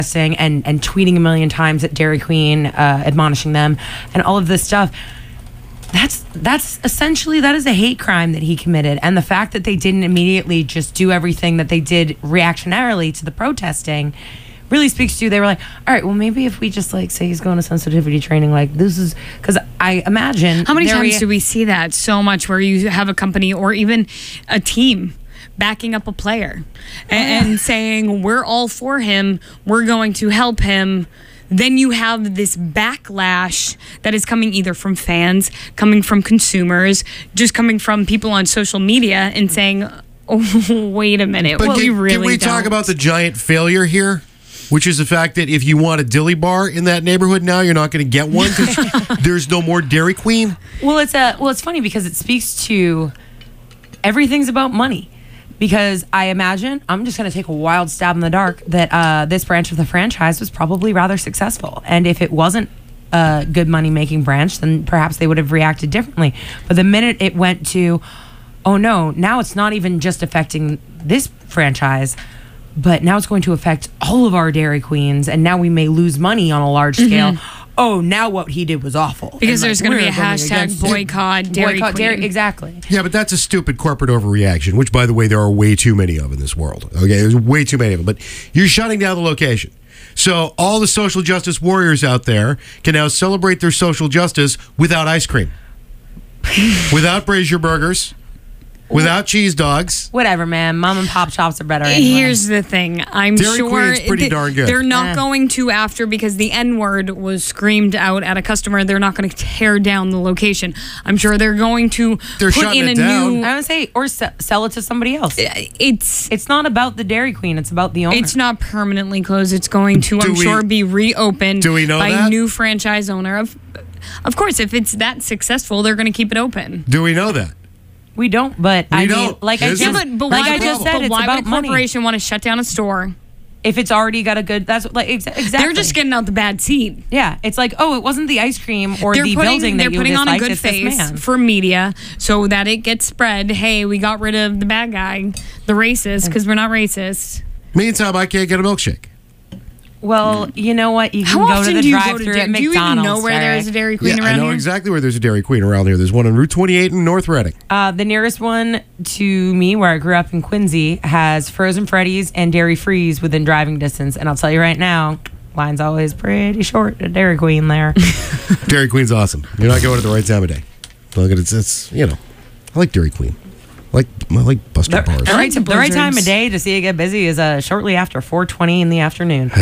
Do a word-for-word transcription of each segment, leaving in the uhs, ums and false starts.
and, and tweeting a million times at Dairy Queen, uh, admonishing them, and all of this stuff. That's that's essentially, that is a hate crime that he committed. And the fact that they didn't immediately just do everything that they did reactionarily to the protesting really speaks to, they were like, all right, well, maybe if we just like say he's going to sensitivity training, like this is, because I imagine. How many times rea- do we see that so much where you have a company or even a team backing up a player and, and saying, we're all for him, we're going to help him. Then you have this backlash that is coming either from fans, coming from consumers, just coming from people on social media and saying, oh, wait a minute. But well, can, we really can we don't. talk about the giant failure here? Which is the fact that if you want a dilly bar in that neighborhood now, you're not going to get one because there's no more Dairy Queen. Well, it's a, well, it's funny because it speaks to everything's about money. Because I imagine, I'm just going to take a wild stab in the dark, that uh, this branch of the franchise was probably rather successful. And if it wasn't a good money-making branch, then perhaps they would have reacted differently. But the minute it went to, oh no, now it's not even just affecting this franchise, but now it's going to affect all of our Dairy Queens, and now we may lose money on a large scale. Mm-hmm. Oh, now what he did was awful. Because and there's like, going to be a going hashtag boycott Dairy boycott Queen. Dairy, exactly. Yeah, but that's a stupid corporate overreaction, which, by the way, there are way too many of in this world. Okay, there's way too many of them. But you're shutting down the location. So all the social justice warriors out there can now celebrate their social justice without ice cream, without Brazier burgers, without cheese dogs. Whatever, man. Mom and pop shops are better anyway. Here's the thing. I'm Dairy sure Queen's pretty th- darn good. they're not Eh. going to, after, because the N-word was screamed out at a customer, they're not going to tear down the location. I'm sure they're going to They're put shutting in it a down. new... I would say, or se- sell it to somebody else. It's... It's not about the Dairy Queen. It's about the owner. It's not permanently closed. It's going to, Do I'm we- sure, be reopened do we know by that? new franchise owner. Of, of course, if it's that successful, they're going to keep it open. Do we know that? We don't, but We I don't. mean, like I There's just, a- Yeah, but, but like why I would, just said, but it's why about would a money. corporation want to shut down a store? If it's already got a good, that's what, like exa- exactly. They're just getting out the bad seed. Yeah, it's like, oh, it wasn't the ice cream or They're the putting, building they're that you putting on a disliked, good it's this face man. for media so that it gets spread. Hey, we got rid of the bad guy, the racist, because we're not racist. Meantime, I can't get a milkshake. Well, you know what? You can How go often to the do you go to drive-through Dairy? at Do you even McDonald's. know where there is a Dairy Queen Yeah, around I know here? exactly where there's a Dairy Queen around here. There's one on Route twenty-eight in North Reading. Uh, the nearest one to me, where I grew up in Quincy, has Frozen Freddy's and Dairy Freeze within driving distance. And I'll tell you right now, line's always pretty short at Dairy Queen there. Dairy Queen's awesome. You're not going at the right time of day. Look at it. It's, it's you know, I like Dairy Queen. I like I like Buster The, bars. the right, the the right time of blizzards. day to see it get busy is uh, shortly after four twenty in the afternoon.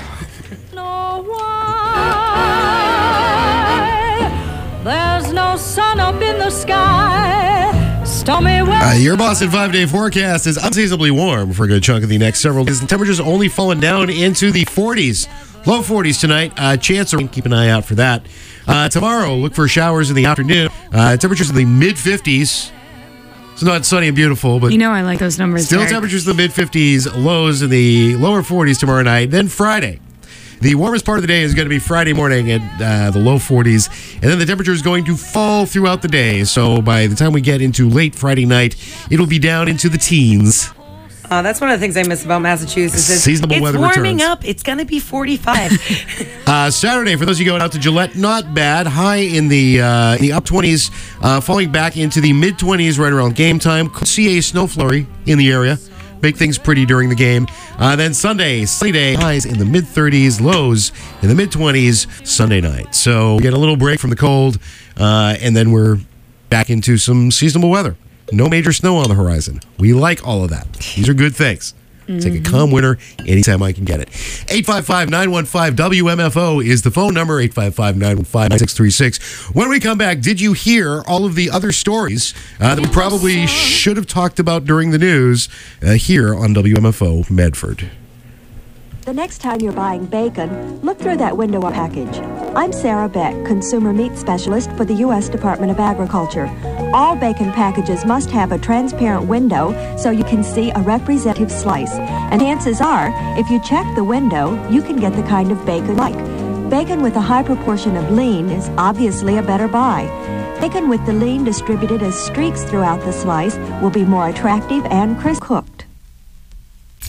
There's no sun up in the sky. Stormy weather. Uh, your Boston five-day forecast is unseasonably warm for a good chunk of the next several days. The temperatures only falling down into the forties. Low forties tonight. Uh, chance of rain. Keep an eye out for that. Uh, tomorrow, look for showers in the afternoon. Uh, temperatures in the mid-fifties. It's not sunny and beautiful, but You know I like those numbers. still Derek. temperatures in the mid-fifties, lows in the lower forties tomorrow night. Then Friday. The warmest part of the day is going to be Friday morning at uh, the low forties, and then the temperature is going to fall throughout the day. So by the time we get into late Friday night, it'll be down into the teens. Uh, that's one of the things I miss about Massachusetts. Is Seasonable it's weather warming returns. up. It's going to be forty-five. Uh, Saturday, for those of you going out to Gillette, not bad. High in the uh, in the up twenties, uh, falling back into the mid twenties right around game time. Could see a snow flurry in the area. Make things pretty during the game. Uh, then Sunday, sunny day, highs in the mid thirties, lows in the mid twenties Sunday night. So we get a little break from the cold, uh, and then we're back into some seasonable weather. No major snow on the horizon. We like all of that. These are good things. Take a calm winter anytime I can get it. eight five five, nine one five, W M F O is the phone number, eight five five, nine one five, nine six three six. When we come back, did you hear all of the other stories uh, that we probably should have talked about during the news uh, here on W M F O Medford? The next time you're buying bacon, look through that window or package. I'm Sarah Beck, Consumer Meat Specialist for the U S Department of Agriculture. All bacon packages must have a transparent window so you can see a representative slice. And chances are, if you check the window, you can get the kind of bacon you like. Bacon with a high proportion of lean is obviously a better buy. Bacon with the lean distributed as streaks throughout the slice will be more attractive and crisp cooked.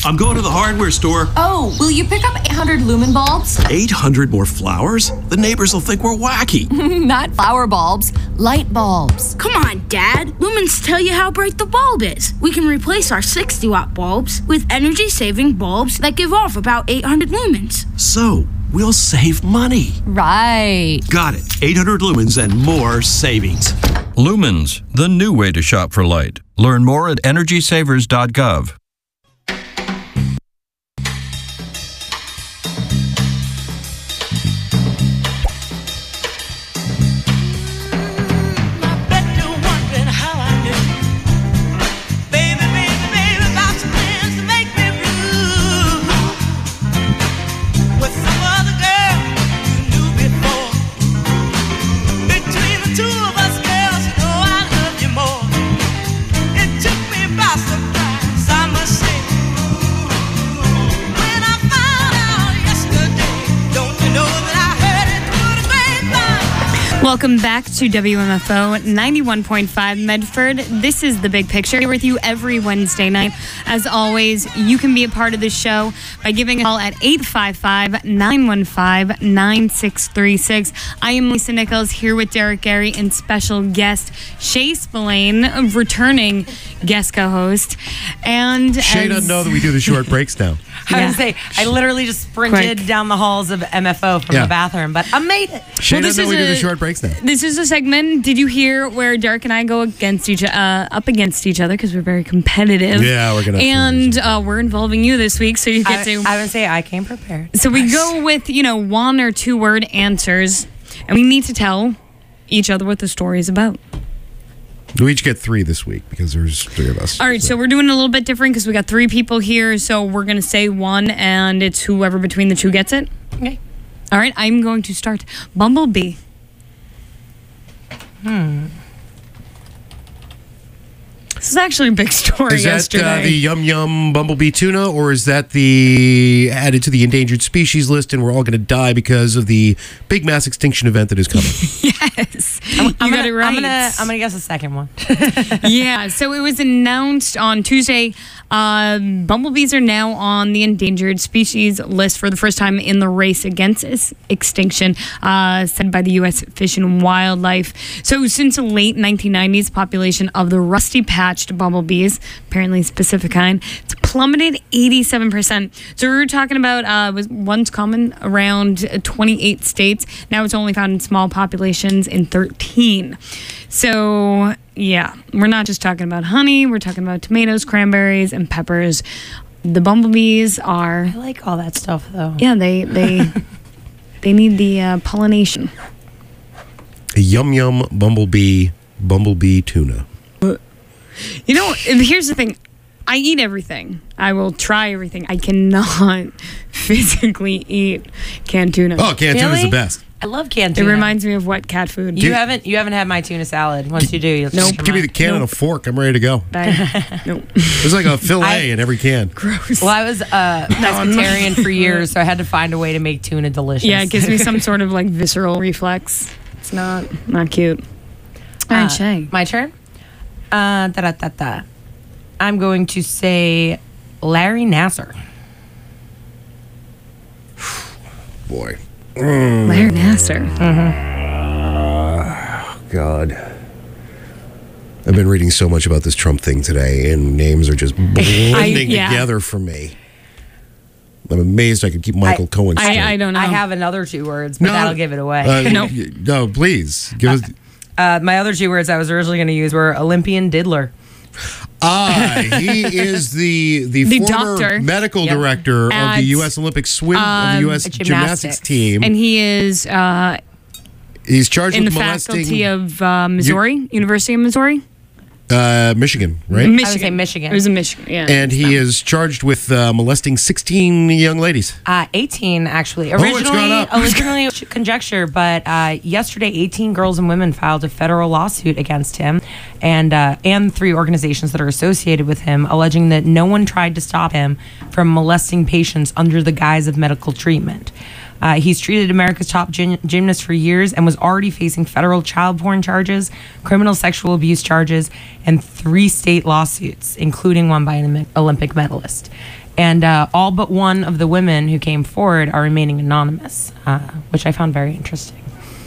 I'm going to the hardware store. Oh, will you pick up eight hundred lumen bulbs? eight hundred more flowers? The neighbors will think we're wacky. Not flower bulbs, light bulbs. Come on, Dad. Lumens tell you how bright the bulb is. We can replace our sixty watt bulbs with energy-saving bulbs that give off about eight hundred lumens. So, we'll save money. Right. Got it. eight hundred lumens and more savings. Lumens, the new way to shop for light. Learn more at energy savers dot gov. Welcome back to W M F O ninety-one point five Medford. This is The Big Picture. Here with you every Wednesday night. As always, you can be a part of the show by giving a call at eight five five, nine one five, nine six three six. I am Lisa Nichols here with Derek Gary and special guest Shay Spillane, returning guest co-host. And Shay as, doesn't know that we do the short breaks now. I Yeah. was gonna say, I literally just sprinted Quick. down the halls of M F O from Yeah. the bathroom, but I made it. Shay Well, this doesn't know we is do the a- short breaks now. This is a segment. Did you hear where Derek and I go against each uh, up against each other because we're very competitive? Yeah, we're gonna- And uh, we're involving you this week, so you get I, to. I would say I came prepared. so we go with you know one or two word answers, and we need to tell each other what the story is about. We each get three this week because there's three of us. All right, so we're doing it a little bit different because we got three people here, so we're gonna say one, and it's whoever between the two gets it. Okay. All right, I'm going to start. Bumblebee. Hmm. This is actually a big story Is that yesterday. uh, the Yum Yum Bumblebee tuna, or is that the added to the endangered species list, and we're all going to die because of the big mass extinction event that is coming? Yes, I'm, you I'm got gonna, it right. I'm gonna, I'm gonna guess the second one. Yeah, so it was announced on Tuesday. Uh, bumblebees are now on the endangered species list for the first time in the race against ex- extinction, uh, said by the U S Fish and Wildlife. So since the late nineteen nineties, the population of the rusty-patched bumblebees, apparently a specific kind, it's plummeted eighty-seven percent. So we were talking about uh, was once common around twenty-eight states. Now it's only found in small populations in thirteen. So, yeah, we're not just talking about honey. We're talking about tomatoes, cranberries, and peppers. The bumblebees are, I like all that stuff though. yeah, they they they need the uh, pollination. A Yum Yum Bumblebee Bumblebee tuna. You know, here's the thing. I eat everything. I will try everything. I cannot physically eat canned tuna. Oh, canned tuna's Really? the best. I love canned It tuna. reminds me of wet cat food. You haven't, you haven't had my tuna salad. Once you do, you'll Nope. change your Give me the mind. can and a fork. I'm ready to go. I- nope. There's like a fillet I- in every can. Gross. Well, I was uh, pescatarian for years, so I had to find a way to make tuna delicious. Yeah, it gives me some sort of like visceral reflex. It's not not cute. All right, Uh, Shay. My turn. Uh, da da da da. I'm going to say Larry Nasser. Boy. Larry Nasser. God. I've been reading so much about this Trump thing today, and names are just blending yeah. together for me. I'm amazed I could keep Michael I- Cohen straight. I, I don't know. I have another two words, but that'll give it away. Uh, Nope. y- No, please. Give us. Uh, my other two words I was originally going to use were Olympian diddler. Ah, he is the the, The former doctor. medical Yep. director of At, the U S Olympic swim of the U S um, gymnastics, gymnastics. team. And he is uh, He's charged in the with molesting faculty of uh, Missouri, University of Missouri. uh, Michigan, right? Michigan. say Michigan. It was in Michigan, yeah. And he is charged with uh, molesting sixteen young ladies. Uh, eighteen, actually. Oh, it's Originally, gone up. originally conjecture, but uh, yesterday, eighteen girls and women filed a federal lawsuit against him, and uh, and three organizations that are associated with him, alleging that no one tried to stop him from molesting patients under the guise of medical treatment. Uh, he's treated America's top gym- gymnast for years and was already facing federal child porn charges, criminal sexual abuse charges, and three state lawsuits, including one by an Olympic medalist. And uh, all but one of the women who came forward are remaining anonymous, uh, which I found very interesting.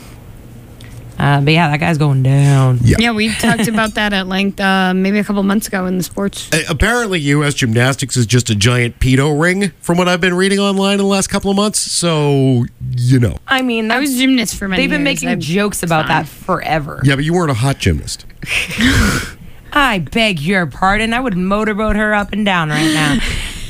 Uh, but yeah, that guy's going down. Yeah, yeah we talked about that at length uh, maybe a couple months ago in the sports. Uh, apparently, U S Gymnastics is just a giant pedo ring, from what I've been reading online in the last couple of months. So, you know. I mean, I was a gymnast for many they've been years. making I'm jokes about fine. that forever. Yeah, but you weren't a hot gymnast. I beg your pardon. I would motorboat her up and down right now.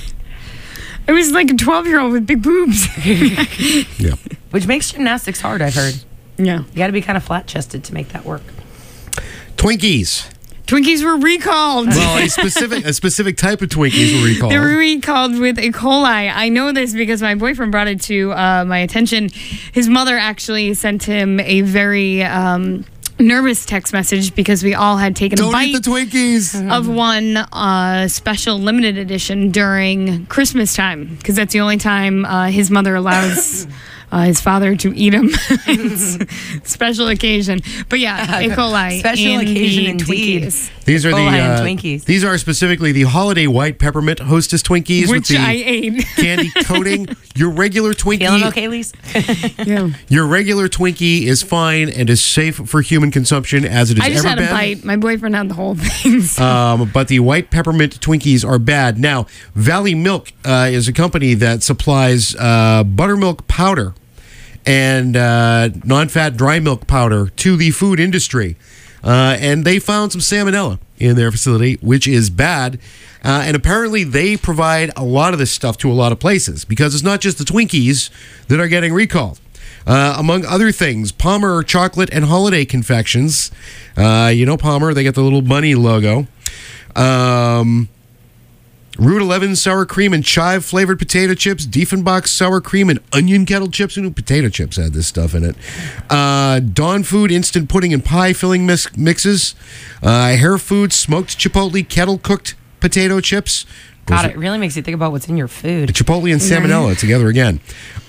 I was like a twelve-year-old with big boobs. Yeah. Which makes gymnastics hard, I've heard. Yeah. You got to be kind of flat-chested to make that work. Twinkies. Twinkies were recalled. Well, a specific a specific type of Twinkies were recalled. They were recalled with E. coli. I know this because my boyfriend brought it to uh, my attention. His mother actually sent him a very um, nervous text message because we all had taken Don't a bite eat the Twinkies. of one uh, special limited edition during Christmas time because that's the only time uh, his mother allows uh, his father to eat them. It's a special occasion. But yeah, E. coli Special in occasion the indeed. Twinkies. These are the Coli and uh, Twinkies. These are specifically the holiday white peppermint Hostess Twinkies with Which the I ate. candy coating. Your regular Twinkie, Feeling okay, Lise? Yeah. your regular Twinkie is fine and is safe for human consumption as it has I just ever had been. a bite. My boyfriend had the whole thing. So. Um, but the white peppermint Twinkies are bad. Now, Valley Milk uh, is a company that supplies uh, buttermilk powder and uh, non-fat dry milk powder to the food industry. Uh, and they found some salmonella in their facility, which is bad. Uh, and apparently they provide a lot of this stuff to a lot of places because it's not just the Twinkies that are getting recalled. Uh, among other things, Palmer chocolate and holiday confections. Uh, you know Palmer, they got the little bunny logo. Um, Route eleven sour cream and chive flavored potato chips, Diefenbach sour cream and onion kettle chips. Who knew potato chips had this stuff in it? Uh, Dawn Food instant pudding and pie filling mix- mixes. Uh, Hair Food smoked chipotle kettle cooked potato chips. God, it really makes you think about what's in your food. Chipotle and salmonella together again.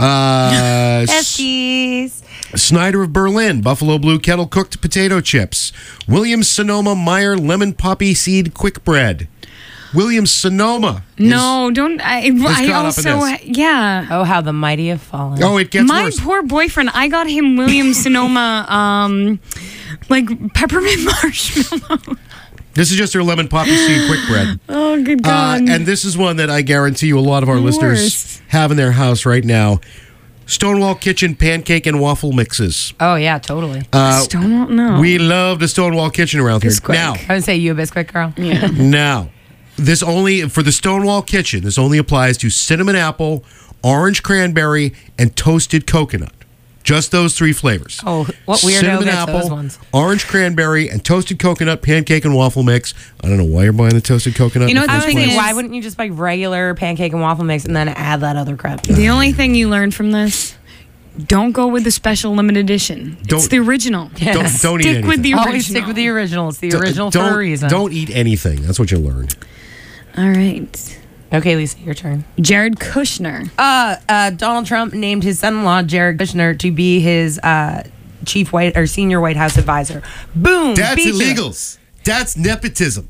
Uh, Besties. Snyder of Berlin, Buffalo Blue kettle cooked potato chips. Williams Sonoma Meyer lemon poppy seed quick bread. Williams Sonoma. is- No, don't. I, I caught up in also, this. yeah. Oh, how the mighty have fallen. Oh, it gets My worse. poor boyfriend, I got him Williams Sonoma, um, like peppermint marshmallow. This is just their lemon poppy seed quick bread. Oh, good Uh, God. and this is one that I guarantee you a lot of our The listeners worst. have in their house right now. Stonewall Kitchen pancake and waffle mixes. Oh, yeah, totally. Uh, Still don't know. we love the Stonewall Kitchen around here. Bisquick. Now, I would say you a Bisquick girl. yeah. now, this only, for the Stonewall Kitchen, this only applies to cinnamon apple, orange cranberry, and toasted coconut. Just those three flavors. Oh, what weirdo Cinnamon gets apple, those ones? orange cranberry, and toasted coconut pancake and waffle mix. I don't know why you're buying the toasted coconut. You know in the what I first would thing say, place. is- why wouldn't you just buy regular pancake and waffle mix and then add that other crap? The only thing you learn from this, don't go with the special limited edition. It's Don't- the original. Don't, don't eat Stick anything. with the original. Always stick with the original. It's the Don't- original don't, for a reason. Don't eat anything. That's what you learned. All right. Okay, Lisa, your turn. Jared Kushner. Uh, uh, Donald Trump named his son-in-law Jared Kushner to be his uh, chief white or senior White House advisor. Boom. That's beat you. illegals. That's nepotism.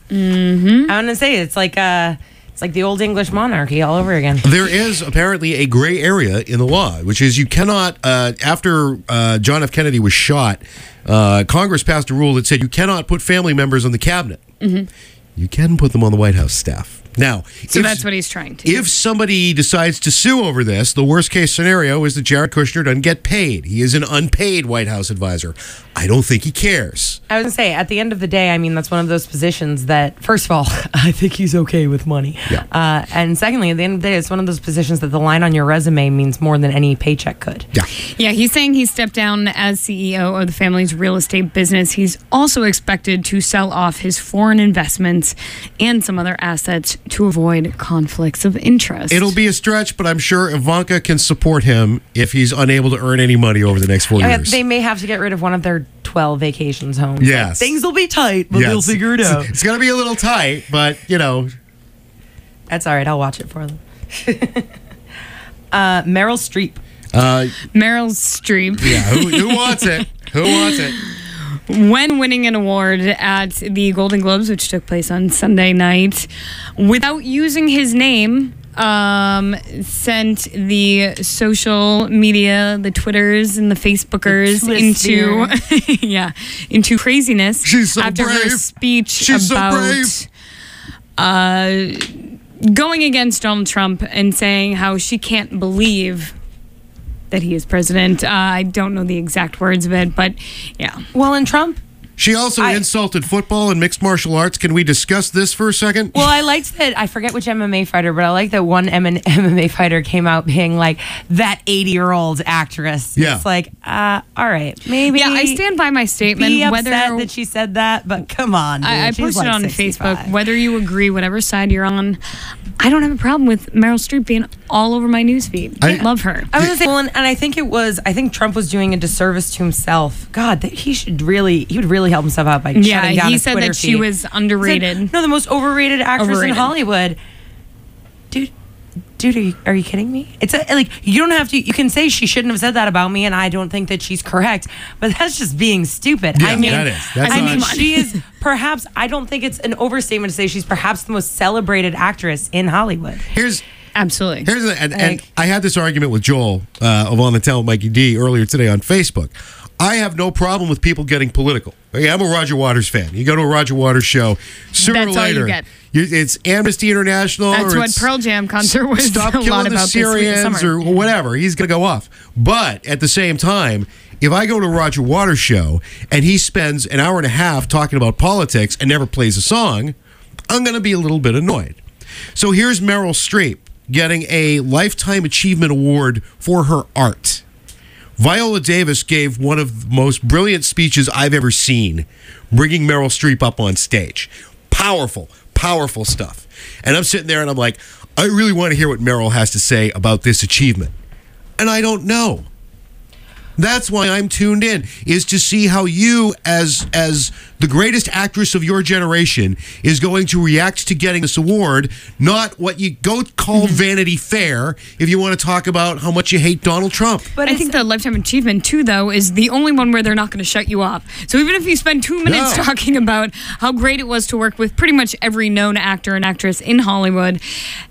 I'm gonna say it's like uh, it's like the old English monarchy all over again. There is apparently a gray area in the law, which is you cannot, uh, after uh, John F. Kennedy was shot, uh, Congress passed a rule that said you cannot put family members on the cabinet. You can put them on the White House staff. Now, So if- that's what he's trying to do. If somebody decides to sue over this, the worst case scenario is that Jared Kushner doesn't get paid. He is an unpaid White House advisor. I don't think he cares. I was gonna say, at the end of the day, I mean, that's one of those positions that, first of all, I think he's okay with money. Yeah. Uh, and secondly, at the end of the day, it's one of those positions that the line on your resume means more than any paycheck could. Yeah. Yeah, he's saying he stepped down as C E O of the family's real estate business. He's also expected to sell off his foreign investments and some other assets to avoid conflicts of interest. It'll be a stretch, but I'm sure Ivanka can support him if he's unable to earn any money over the next four Oh, yeah, years. they may have to get rid of one of their twelve vacations homes. Yes. Things will be tight, but Yes. they'll figure it out. It's going to be a little tight, but, you know. That's all right. I'll watch it for them. uh, Meryl Streep. Uh, Meryl Streep. yeah, who, who wants it? Who wants it? when winning an award at the Golden Globes, which took place on Sunday night, without using his name, um, sent the social media, the Twitters and the Facebookers The into yeah, into craziness She's so after her brave. speech She's so about brave. uh, going against Donald Trump and saying how she can't believe that he is president. Uh, I don't know the exact words of it, but yeah. Well, and Trump. She also I- insulted football and mixed martial arts. Can we discuss this for a second? Well, I liked that. I forget which M M A fighter, but I like that one M M A fighter came out being like that eighty-year-old actress. Yeah. It's like, uh, all right, maybe. Yeah, I stand by my statement. Be upset whether that she said that, but come on, dude. I, I She's posted like on sixty-five. Facebook, whether you agree, whatever side you're on, I don't have a problem with Meryl Streep being all over my newsfeed. I I- love her. I was gonna say, well, and, and I think it was. I think Trump was doing a disservice to himself. God, that he should really, he would really help himself out by Yeah, shutting down he his said Twitter that she feed. was He said, underrated. no, the most overrated actress Overrated. in Hollywood. Dude, dude, are you, are you kidding me? It's a, like you don't have to. You can say she shouldn't have said that about me, and I don't think that she's correct. But that's just being stupid. Yeah, I mean, that is. That's I not- mean, she is perhaps. I don't think it's an overstatement to say she's perhaps the most celebrated actress in Hollywood. Here's Absolutely. Here's the, and, and Like- I had this argument with Joel uh, of On the Town with Mikey D earlier today on Facebook. I have no problem with people getting political. Okay, I'm a Roger Waters fan. You go to a Roger Waters show, sooner That's or all you later, get. you- it's Amnesty International. That's or what it's Pearl Jam concert was Stop a lot killing the about this week, Syrians summer. or whatever. He's going to go off. But at the same time, if I go to a Roger Waters show and he spends an hour and a half talking about politics and never plays a song, I'm going to be a little bit annoyed. So here's Meryl Streep getting a Lifetime Achievement Award for her art. Viola Davis gave one of the most brilliant speeches I've ever seen, bringing Meryl Streep up on stage. Powerful, powerful stuff. And I'm sitting there and I'm like, I really want to hear what Meryl has to say about this achievement. And I don't know. That's why I'm tuned in, is to see how you, as as the greatest actress of your generation, is going to react to getting this award, not what you go call Vanity Fair if you want to talk about how much you hate Donald Trump. But I think the Lifetime Achievement, too, though, is the only one where they're not going to shut you up. So even if you spend two minutes No. talking about how great it was to work with pretty much every known actor and actress in Hollywood,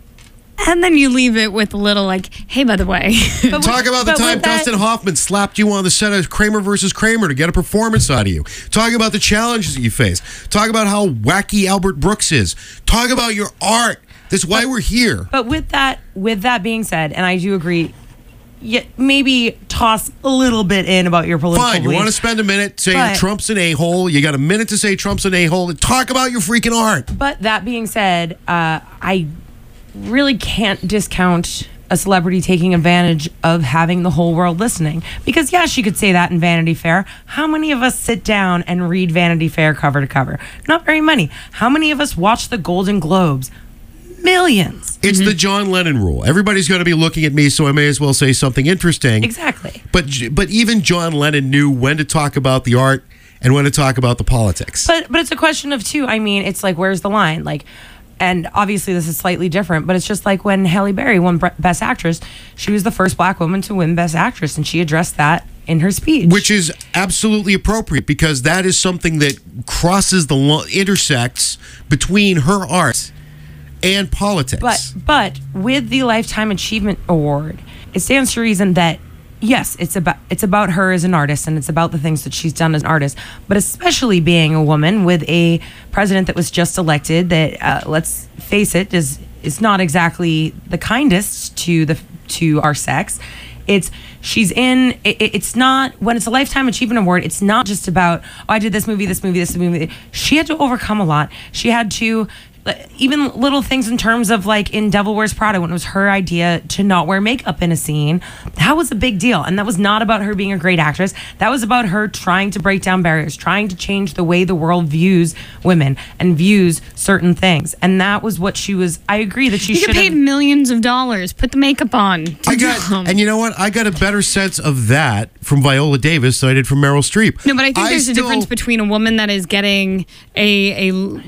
and then you leave it with a little like, hey, by the way. But Talk with- about the but time with that- Dustin Hoffman slapped you on the set of Kramer versus Kramer to get a performance out of you. Talk about the challenges that you face. Talk about how wacky Albert Brooks is. Talk about your art. That's why we're here. But with that, with that being said, and I do agree, yeah, maybe toss a little bit in about your political Fine, you want to beliefs. spend a minute saying But- Trump's an a-hole. You got a minute to say Trump's an a-hole. Talk about your freaking art. But that being said, uh, I really can't discount a celebrity taking advantage of having the whole world listening. Because, yeah, she could say that in Vanity Fair. How many of us sit down and read Vanity Fair cover to cover? Not very many. How many of us watch the Golden Globes? Millions. It's the John Lennon rule. Everybody's going to be looking at me, so I may as well say something interesting. Exactly. But but even John Lennon knew when to talk about the art and when to talk about the politics. But but it's a question of two. I mean, it's like, where's the line? Like, and obviously this is slightly different, but it's just like when Halle Berry won Bre- Best Actress, she was the first black woman to win Best Actress, and she addressed that in her speech. Which is absolutely appropriate because that is something that crosses the lo- intersects between her art and politics. But but with the Lifetime Achievement Award, it stands to reason that yes, it's about it's about her as an artist and it's about the things that she's done as an artist. But especially being a woman with a president that was just elected, that uh, let's face it, is is not exactly the kindest to the to our sex. It's she's in. It, it's not when it's a Lifetime Achievement Award. It's not just about oh, I did this movie, this movie, this movie. She had to overcome a lot. She had to. Even little things in terms of like in Devil Wears Prada, when it was her idea to not wear makeup in a scene, that was a big deal. And that was not about her being a great actress. That was about her trying to break down barriers, trying to change the way the world views women and views certain things. And that was what she was. I agree that she You should get paid have. millions of dollars. Put the makeup on. I got, and you know what? I got a better sense of that from Viola Davis than I did from Meryl Streep. No, but I think there's still- a difference between a woman that is getting a a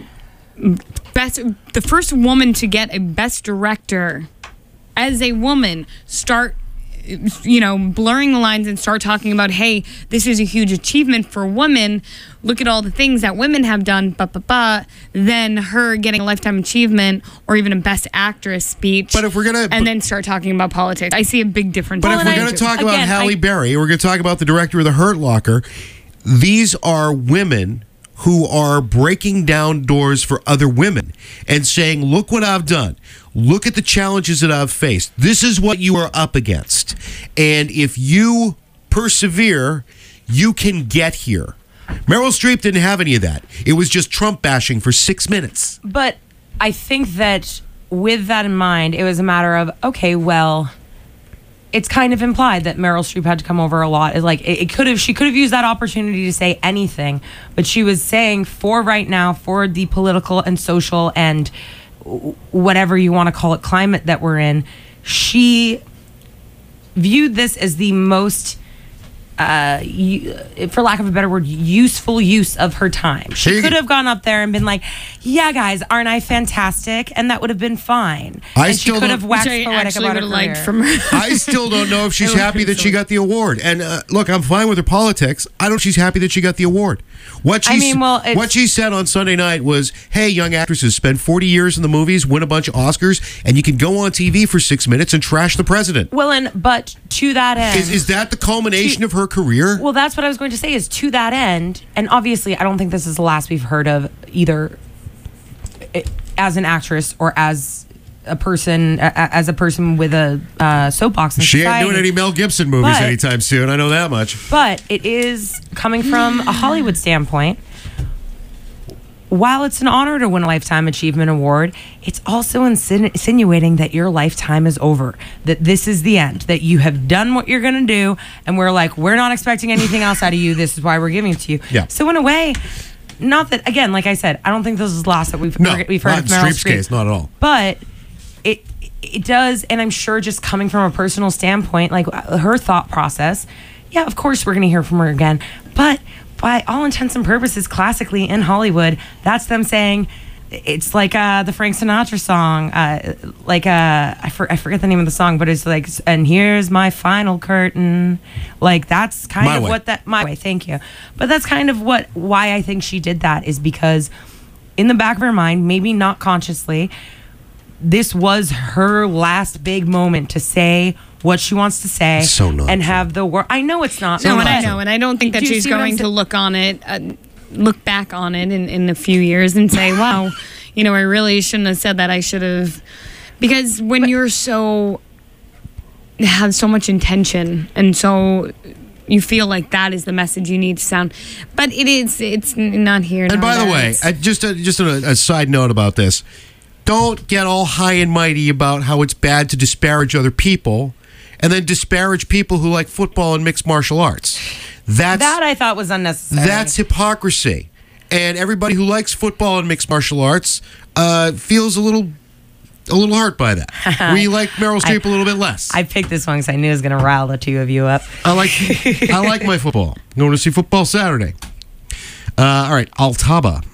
best the first woman to get a best director as a woman start you know, blurring the lines and start talking about, hey, this is a huge achievement for women. Look at all the things that women have done, but but but then her getting a lifetime achievement or even a best actress speech. But if we're gonna, and then start talking about politics, I see a big difference. But Well, if we're and I- going to talk about again, Halle I- Berry, we're going to talk about the director of The Hurt Locker. These are women who are breaking down doors for other women and saying, look what I've done. Look at the challenges that I've faced. This is what you are up against. And if you persevere, you can get here. Meryl Streep didn't have any of that. It was just Trump bashing for six minutes. But I think that with that in mind, it was a matter of, okay, well, it's kind of implied that Meryl Streep had to come over a lot. It's like it, it could have, she could have used that opportunity to say anything, but she was saying for right now, for the political and social and whatever you want to call it, climate that we're in, she viewed this as the most, uh, u- for lack of a better word, useful use of her time. She Hey. could have gone up there and been like, yeah, guys, aren't I fantastic? And that would have been fine. I and she still could don't- have waxed Which I poetic actually about her would have liked career. from her. I still don't know if she's I would happy that think she so. got the award. And uh, look, I'm fine with her politics. I don't know if she's happy that she got the award. What she, I mean, well, it's- what she said on Sunday night was, hey, young actresses, spend forty years in the movies, win a bunch of Oscars, and you can go on T V for six minutes and trash the president. Well, and but to that end, Is, is that the culmination of her career? well, that's what I was going to say. Is to that end, and obviously, I don't think this is the last we've heard of either i- as an actress or as a person, a- a- as a person with a uh, soapbox in She ain't society. doing any Mel Gibson movies But- anytime soon. I know that much. But it is coming from a Hollywood standpoint. While it's an honor to win a Lifetime Achievement Award, it's also insin- insinuating that your lifetime is over, that this is the end, that you have done what you're going to do, and we're like, we're not expecting anything else out of you. This is why we're giving it to you. Yeah. So in a way, not that, again, like I said, I don't think this is the last that we've, No, we've heard not of in Meryl Streep's Streep. case, not at all. But it it does, and I'm sure just coming from a personal standpoint, like uh, her thought process, yeah, of course we're going to hear from her again. But by all intents and purposes, classically in Hollywood, that's them saying, it's like uh, the Frank Sinatra song, uh, like uh, I, for, I forget the name of the song, but it's like, and here's my final curtain. Like that's kind My of Way. what that my way. Thank you. But that's kind of what why I think she did that is because in the back of her mind, maybe not consciously, this was her last big moment to say what she wants to say So not and true. have the word. I know it's not. No, and I but- know, and I don't think that Do you she's see what I'm going to saying? look on it, uh, look back on it in, in a few years and say, "Wow, you know, I really shouldn't have said that. I should have," because when you're so have so much intention and so you feel like that is the message you need to sound, but it is. It's n- not here. And nor by the there. way, It's- I, just a, just a, a side note about this: don't get all high and mighty about how it's bad to disparage other people, and then disparage people who like football and mixed martial arts. That's That I thought was unnecessary. that's hypocrisy, and everybody who likes football and mixed martial arts uh, feels a little a little hurt by that. We like Meryl Streep a little bit less. I picked this one because I knew it was going to rile the two of you up. I like I like my football. I'm going to see football Saturday. Uh, all right, Altaba.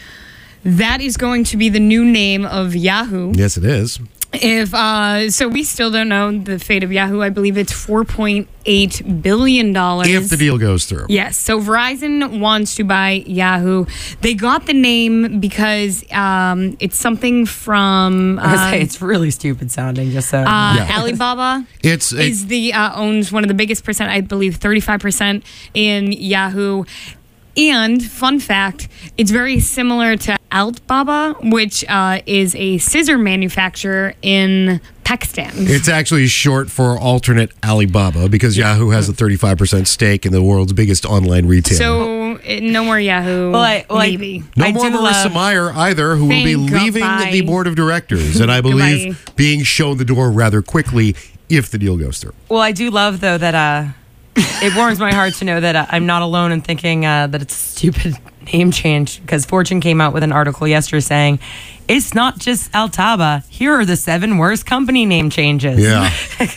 that is going to be the new name of Yahoo. Yes, it is. If uh, so, we still don't know the fate of Yahoo. I believe it's four point eight billion dollars. If the deal goes through. Yes. So Verizon wants to buy Yahoo. They got the name because um, it's something from I was gonna uh, say, it's really stupid sounding. Just so uh, Yeah. Alibaba. It's a- is the uh, owns one of the biggest percent, I believe, thirty-five percent in Yahoo. And fun fact, it's very similar to Altbaba, which uh, is a scissor manufacturer in Pakistan. It's actually short for alternate Alibaba because Yahoo has a thirty-five percent stake in the world's biggest online retailer. So uh, no more Yahoo. Well, I- well, I- maybe. no I more do Marissa love- Meyer either, who will be Thank leaving goodbye. the board of directors, and I believe Goodbye. being shown the door rather quickly if the deal goes through. Well, I do love though that uh, it warms my heart to know that uh, I'm not alone in thinking uh, that it's a stupid name change because Fortune came out with an article yesterday saying it's not just Altaba. Here are the seven worst company name changes. Yeah.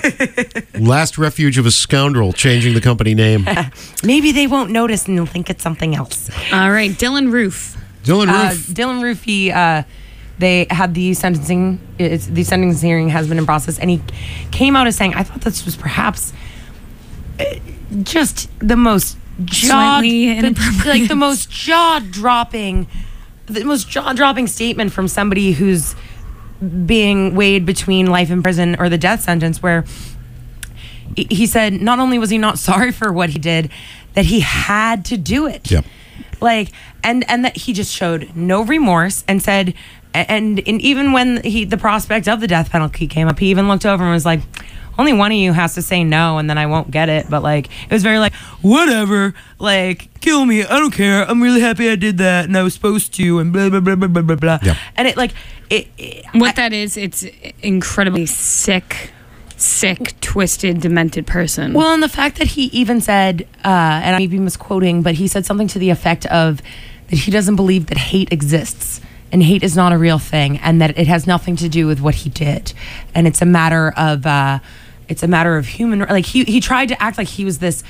Last refuge of a scoundrel changing the company name. Maybe they won't notice and they'll think it's something else. All right, Dylan Roof. Dylan Uh, Roof. Dylan Roofy uh, they had the sentencing. It's, the sentencing hearing has been in process, and he came out as saying, "I thought this was perhaps uh, just the most jaw, the, like the most jaw dropping, the most jaw dropping statement from somebody who's being weighed between life in prison or the death sentence." Where he said, not only was he not sorry for what he did, that he had to do it. Yep. Like, and and that he just showed no remorse and said, and, and even when he the prospect of the death penalty came up, he even looked over and was like, only one of you has to say no, and then I won't get it. But like, it was very like, whatever, like, kill me, I don't care. I'm really happy I did that, and I was supposed to, and blah blah blah blah blah blah blah. Yep. And it like, it. it what I, that is, it's incredibly sick. sick, twisted, demented person. Well, and the fact that he even said, uh, and I may be misquoting, but he said something to the effect of that he doesn't believe that hate exists and hate is not a real thing, and that it has nothing to do with what he did, and it's a matter of uh, it's a matter of human. Like he he tried to act like he was this.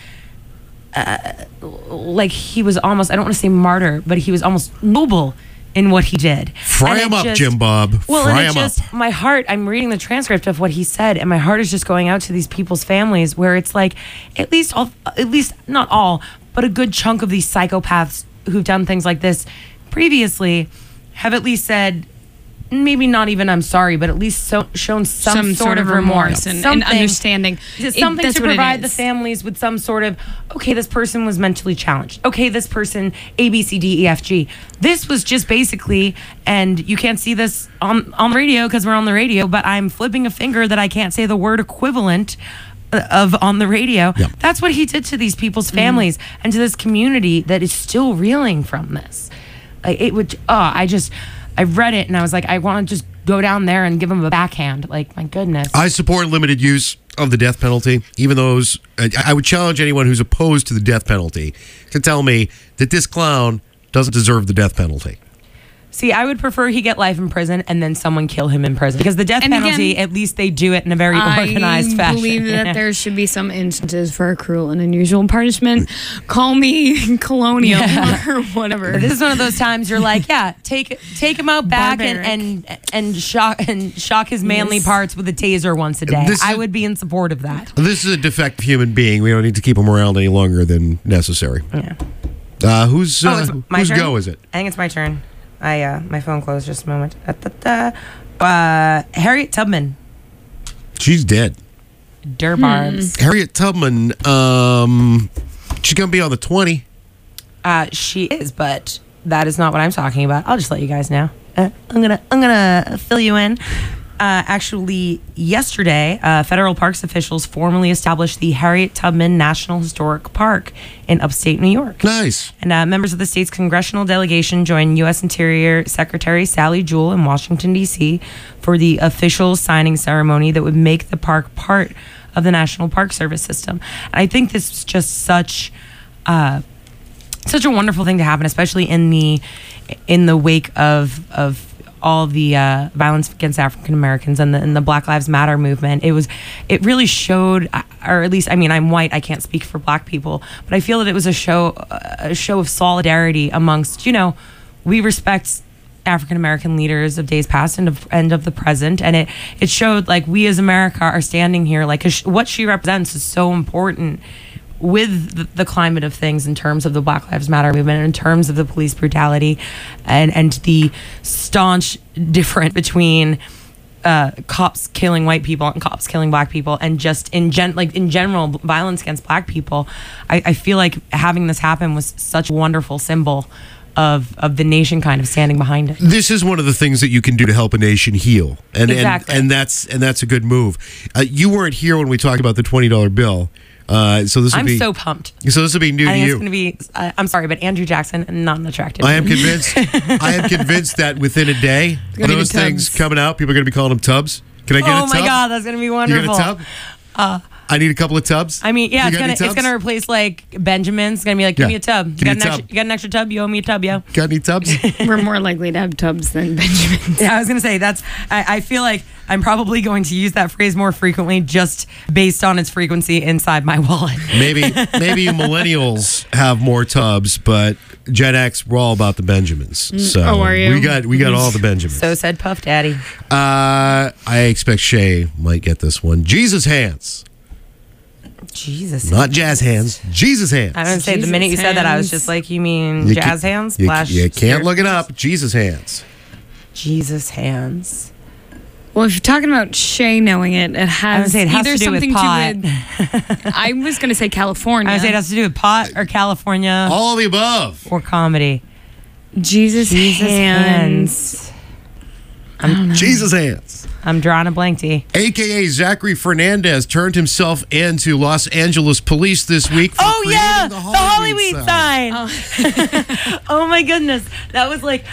Uh, like he was almost, I don't want to say martyr, but he was almost noble in what he did. Fry And him it up, just- Jim Bob. Well, Fry and it him just, up. my heart, I'm reading the transcript of what he said, and my heart is just going out to these people's families, where it's like, at least, all, at least not all, but a good chunk of these psychopaths who've done things like this previously have at least said, maybe not even I'm sorry, but at least so, shown some, Some sort, of remorse and, and Something- understanding. Just It- something that's to what it provide the is. families with some sort of, okay, this person was mentally challenged. Okay, this person, A, B, C, D, E, F, G. This was just basically, and you can't see this on, on the radio because we're on the radio, but I'm flipping a finger that I can't say the word equivalent of on the radio. Yep. That's what he did to these people's families and to this community that is still reeling from this. Like, it would, oh, I just, I read it and I was like, I want to just go down there and give him a backhand. Like, my goodness. I support limited use of the death penalty, even those. I, I would challenge anyone who's opposed to the death penalty to tell me that this clown doesn't deserve the death penalty. See, I would prefer he get life in prison and then someone kill him in prison, because the death And penalty, again, at least they do it in a very organized I fashion. believe that there should be some instances for cruel and unusual punishment. Call me colonial Yeah. or whatever. This is one of those times you're like, yeah, take take him out back and, and and shock and shock his manly Yes. parts with a taser once a day. This is- I would be in support of that. This is a defective human being. We don't need to keep him around any longer than necessary. Yeah. Uh, who's Oh, uh, it's my whose turn? go is it? I think it's my turn. I uh, my phone closed just a moment. Uh, da, da. Uh, Harriet Tubman, She's dead. Durbarbs. Harriet Tubman. Um, she's gonna be on the twenty. Uh, she is, but that is not what I'm talking about. I'll just let you guys know. Uh, I'm gonna I'm gonna fill you in. Uh, actually, yesterday, uh, federal parks officials formally established the Harriet Tubman National Historic Park in upstate New York. Nice. And uh, members of the state's congressional delegation joined U S Interior Secretary Sally Jewell in Washington, D C for the official signing ceremony that would make the park part of the National Park Service system. And I think this is just such uh, such a wonderful thing to happen, especially in the in the wake of of all the uh, violence against African Americans and the, and the Black Lives Matter movement. It was, it really showed, or at least, I mean, I'm white, I can't speak for Black people, but I feel that it was a show, a show of solidarity amongst, you know, we respect African American leaders of days past and of, and of the present, and it it showed like we as America are standing here, like 'cause what she represents is so important with the, the climate of things in terms of the Black Lives Matter movement, in terms of the police brutality, and and the staunch difference between uh, cops killing white people and cops killing Black people, and just in gen like in general violence against Black people. I, I feel like having this happen was such a wonderful symbol of of the nation kind of standing behind it. This is one of the things that you can do to help a nation heal, and Exactly. and, and that's and that's a good move. Uh, you weren't here when we talked about the twenty dollar bill, uh, so this would I'm be so pumped. so this would be new I to think you. it's going to be. Uh, I'm sorry, but Andrew Jackson, not an attractive. I am dude. convinced. I am convinced that within a day, gonna be those Tubbs. things coming out, people are going to be calling them tubs. Can I get Oh a my tub? God, that's going to be You wonderful. get a tub? Uh, I need a couple of tubs. I mean, yeah, You it's got gonna any it's tubs? gonna replace like Benjamin's. It's gonna be like, give Yeah. me a tub. Give You me got, a an extra, tub. you got an extra tub? You owe me a tub, yo. Got any tubs? We're more likely to have tubs than Benjamin. Yeah, I was gonna say that's. I, I feel like I'm probably going to use that phrase more frequently, just based on its frequency inside my wallet. maybe maybe you millennials have more tubs, but Gen X, we're all about the Benjamins. So oh, are you? we got we got all the Benjamins. So said Puff Daddy. Uh, I expect Shay might get this one. Jesus hands, Jesus. not jazz hands. Jesus hands. I was gonna say the Jesus minute you said that, I was hands. just like, you mean You jazz ca- hands? You, Splash. you can't look it up. Jesus hands. Jesus hands. Well, if you're talking about Shay knowing it, it I has would say it has either to do with something pot. to with. I was going to say California. I would say it has to do with pot or California All of the above. or comedy. Jesus, Jesus hands. hands. Jesus hands. I'm drawing a blank T. A K A Zachary Fernandez turned himself in to Los Angeles police this week. For Oh creating yeah, the the Hollywood Hollywood sign. sign. Oh. my goodness, that was like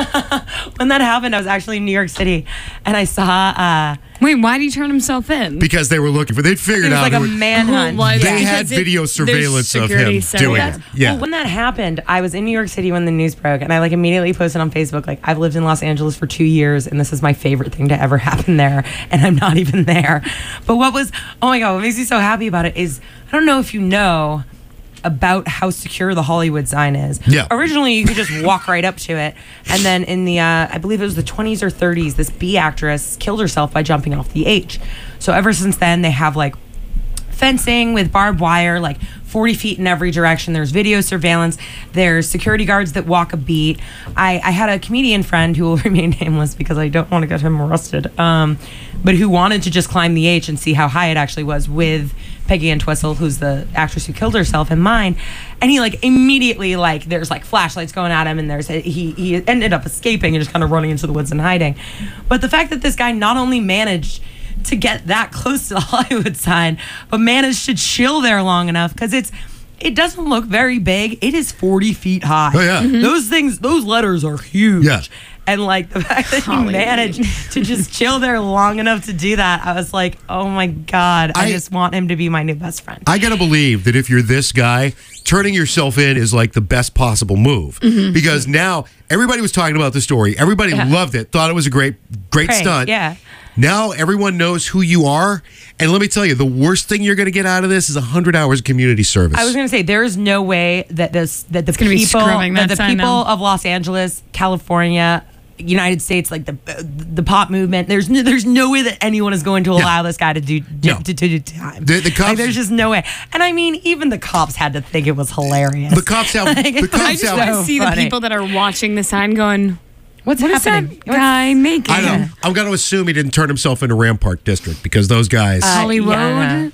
when that happened. I was actually in New York City, and I saw. Uh, Wait, why did he turn himself in? Because they were looking for. They'd figured it was out. like who a it- manhunt. Who was They it? had Because it- video there's surveillance of security him set doing up. it. Yeah. Well, when that happened, I was in New York City when the news broke, and I like immediately posted on Facebook, like, I've lived in Los Angeles for two years, and this is my favorite thing to ever happen there, and I'm not even there. But what was, oh my God, what makes me so happy about it is, I don't know if you know about how secure the Hollywood sign is. Yeah. Originally, you could just walk right up to it, and then in the, uh, I believe it was the twenties or thirties, this B actress killed herself by jumping off the H. So ever since then, they have like fencing with barbed wire, like forty feet in every direction. There's video surveillance. There's security guards that walk a beat. I, I had a comedian friend who will remain nameless because I don't want to get him arrested, um, but who wanted to just climb the H and see how high it actually was with Peggy Ann Twistle, who's the actress who killed herself, in mind. And he like immediately, like, there's like flashlights going at him, and there's a, he he ended up escaping and just kind of running into the woods and hiding. But the fact that this guy not only managed to get that close to the Hollywood sign, but managed to chill there long enough, because it's it doesn't look very big. It is forty feet high. Oh, yeah. Mhm. Those things, those letters are huge. Yeah. And like the fact that he managed to just chill there long enough to do that, I was like, oh my God, I, I- just want him to be my new best friend. I gotta believe that if you're this guy, turning yourself in is like the best possible move, because now everybody was talking about the story. Everybody Yeah. loved it, thought it was a great, great Prank, stunt. yeah. Now everyone knows who you are, and let me tell you, the worst thing you're gonna get out of this is a hundred hours of community service. I was going to say there is no way that this that the gonna be people scrubbing that that the sign people now. of Los Angeles, California, United States, like the the pop movement. There's no, there's no way that anyone is going to allow this guy to do No. to, to do time. The- the cops- like, there's just no way. And I mean, even the cops had to think it was hilarious. the cops have Like, the it cops I was just have. want to so see funny. the people that are watching the sign going, What's what is happening? that guy making? I know. I'm going to assume he didn't turn himself into Rampart District, because those guys. Hollywood? yeah.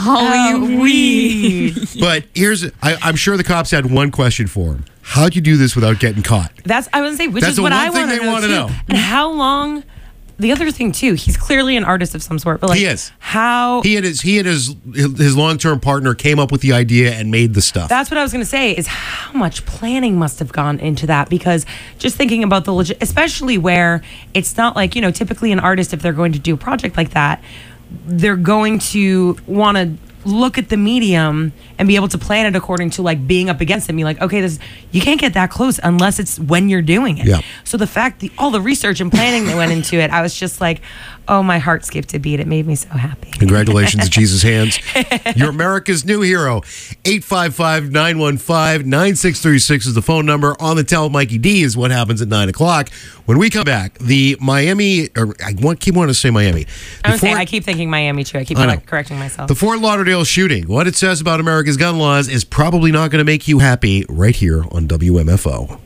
Hollywood. But here's, I, I'm sure the cops had one question for him: how'd you do this without getting caught? That's I would say, which That's is the what one I thing want they to know, wanna too. know. And how long? The other thing too, he's clearly an artist of some sort. But like, He is. How He and his he and his his long term partner came up with the idea and made the stuff. That's what I was going to say, is how much planning must have gone into that, because just thinking about the legit, especially where it's not like, you know, typically an artist, if they're going to do a project like that, they're going to want to look at the medium and be able to plan it according to like being up against it and be like, okay, this you can't get that close unless it's when you're doing it. Yeah. So the fact, the, all the research and planning that went into it, I was just like, oh, my heart skipped a beat. It made me so happy. Congratulations, Jesus Hands. You're America's new hero. eight five five, nine one five, nine six three six is the phone number. On the Tell Mikey D is what happens at nine o'clock. When we come back, the Miami, or I want, keep wanting to say Miami. I, would The say, Fort- I keep thinking Miami too. I keep I know. like, correcting myself. The Fort Lauderdale shooting, what it says about America's gun laws is probably not going to make you happy, right here on W M F O.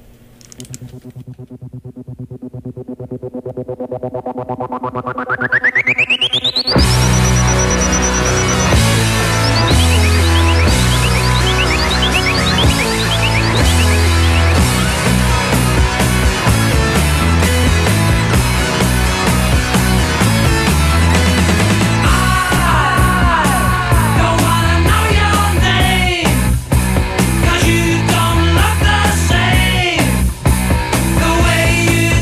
The way you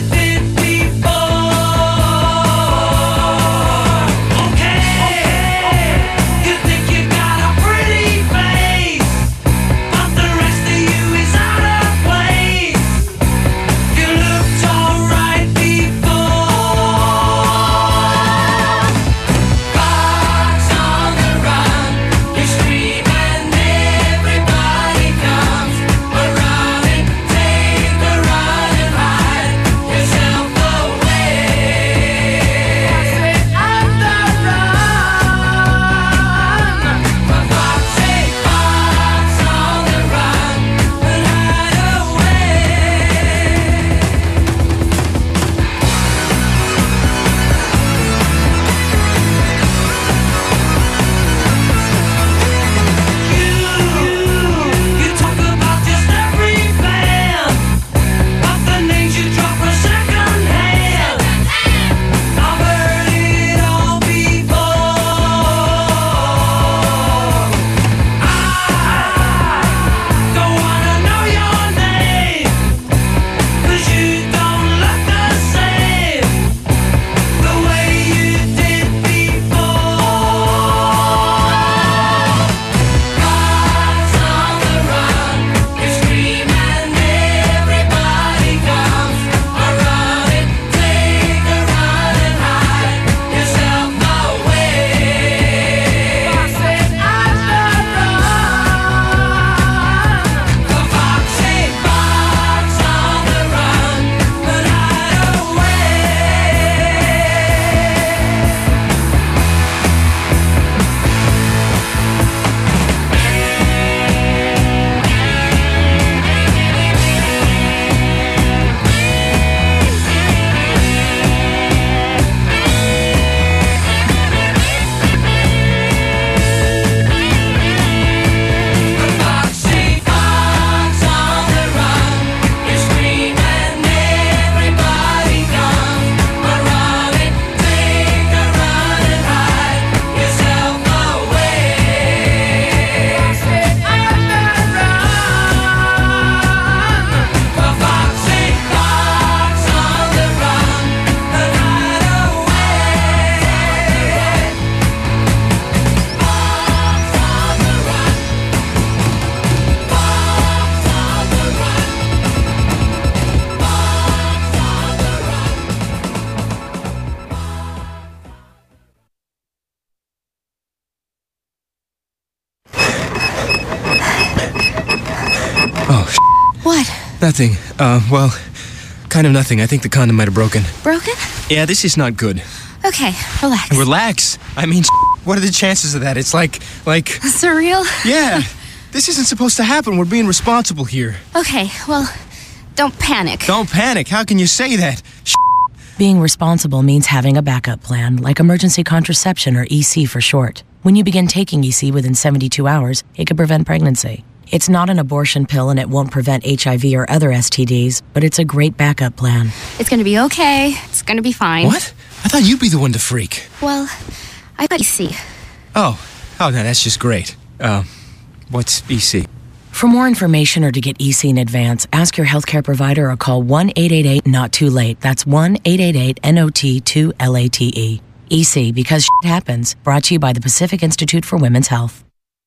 Oh, sh- What? Nothing. Uh, well, kind of nothing. I think the condom might have broken. Broken? Yeah, this is not good. Okay, relax. Relax. I mean, sh- what are the chances of that? It's like, like... Surreal? Yeah. This isn't supposed to happen. We're being responsible here. Okay, well, don't panic. Don't panic. How can you say that? Sh- Being responsible means having a backup plan, like emergency contraception, or E C for short. When you begin taking E C within seventy-two hours, it could prevent pregnancy. It's not an abortion pill and it won't prevent H I V or other S T Ds, but it's a great backup plan. It's gonna be okay. It's gonna be fine. What? I thought you'd be the one to freak. Well, I got E C. Oh. Oh, no, that's just great. Uh, what's E C? For more information or to get E C in advance, ask your healthcare provider or call one eight eight eight not too late. That's one eight eight eight N O T two L A T E. E C, because shit happens. Brought to you by the Pacific Institute for Women's Health.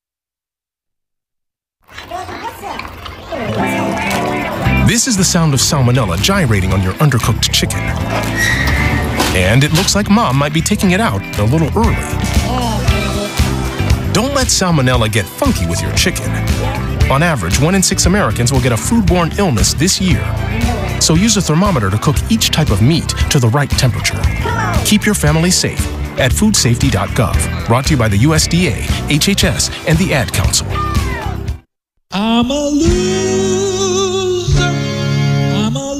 This is the sound of salmonella gyrating on your undercooked chicken. And it looks like Mom might be taking it out a little early. Don't let salmonella get funky with your chicken. On average, one in six Americans will get a foodborne illness this year. So use a thermometer to cook each type of meat to the right temperature. Keep your family safe at food safety dot gov. Brought to you by the U S D A, H H S, and the Ad Council. I'm a loser. I'm a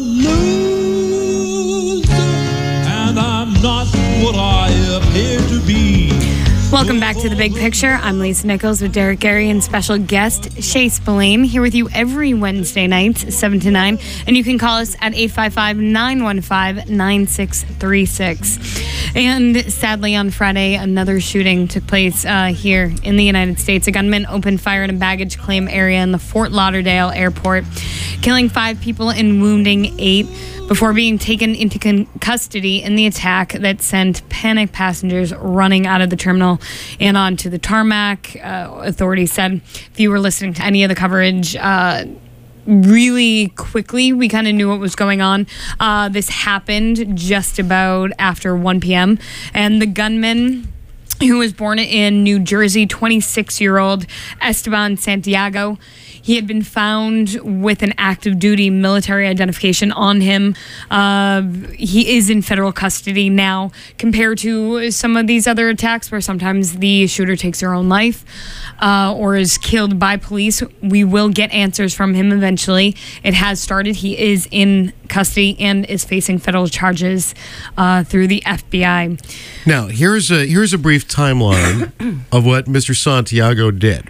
loser. And I'm not what I appear to be. Welcome back to The Big Picture. I'm Lisa Nichols with Derek Gary and special guest Shay Spillane, here with you every Wednesday night, seven to nine. And you can call us at eight five five, nine one five, nine six three six. And sadly, on Friday, another shooting took place uh, here in the United States. A gunman opened fire in a baggage claim area in the Fort Lauderdale airport, killing five people and wounding eight, before being taken into con- custody in the attack that sent panicked passengers running out of the terminal and onto the tarmac. Uh, authorities said, if you were listening to any of the coverage, uh, really quickly, we kind of knew what was going on. Uh, this happened just about after one p.m. and the gunman, who was born in New Jersey, twenty-six-year-old Esteban Santiago, he had been found with an active duty military identification on him. Uh, he is in federal custody now, compared to some of these other attacks where sometimes the shooter takes their own life uh, or is killed by police. We will get answers from him eventually. It has started. He is in custody and is facing federal charges uh, through the F B I. Now, here's a here's a brief timeline of what Mister Santiago did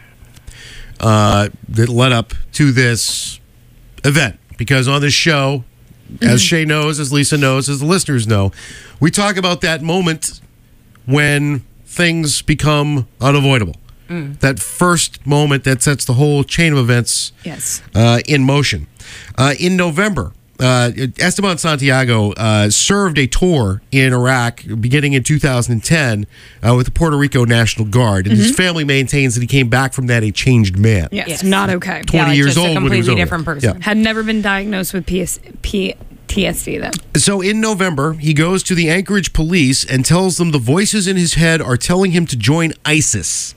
uh, that led up to this event. Because on this show, as Shay knows, as Lisa knows, as the listeners know, we talk about that moment when things become unavoidable. Mm. That first moment that sets the whole chain of events yes. uh, in motion. Uh, in November, Uh, Esteban Santiago uh, served a tour in Iraq beginning in two thousand ten uh, with the Puerto Rico National Guard. And mm-hmm. his family maintains that he came back from that a changed man. Yes, yes. Not okay. twenty yeah, years just old. a completely when he was different over. person. Yeah. Had never been diagnosed with P S- P- P S D then. So in November, he goes to the Anchorage police and tells them the voices in his head are telling him to join ISIS.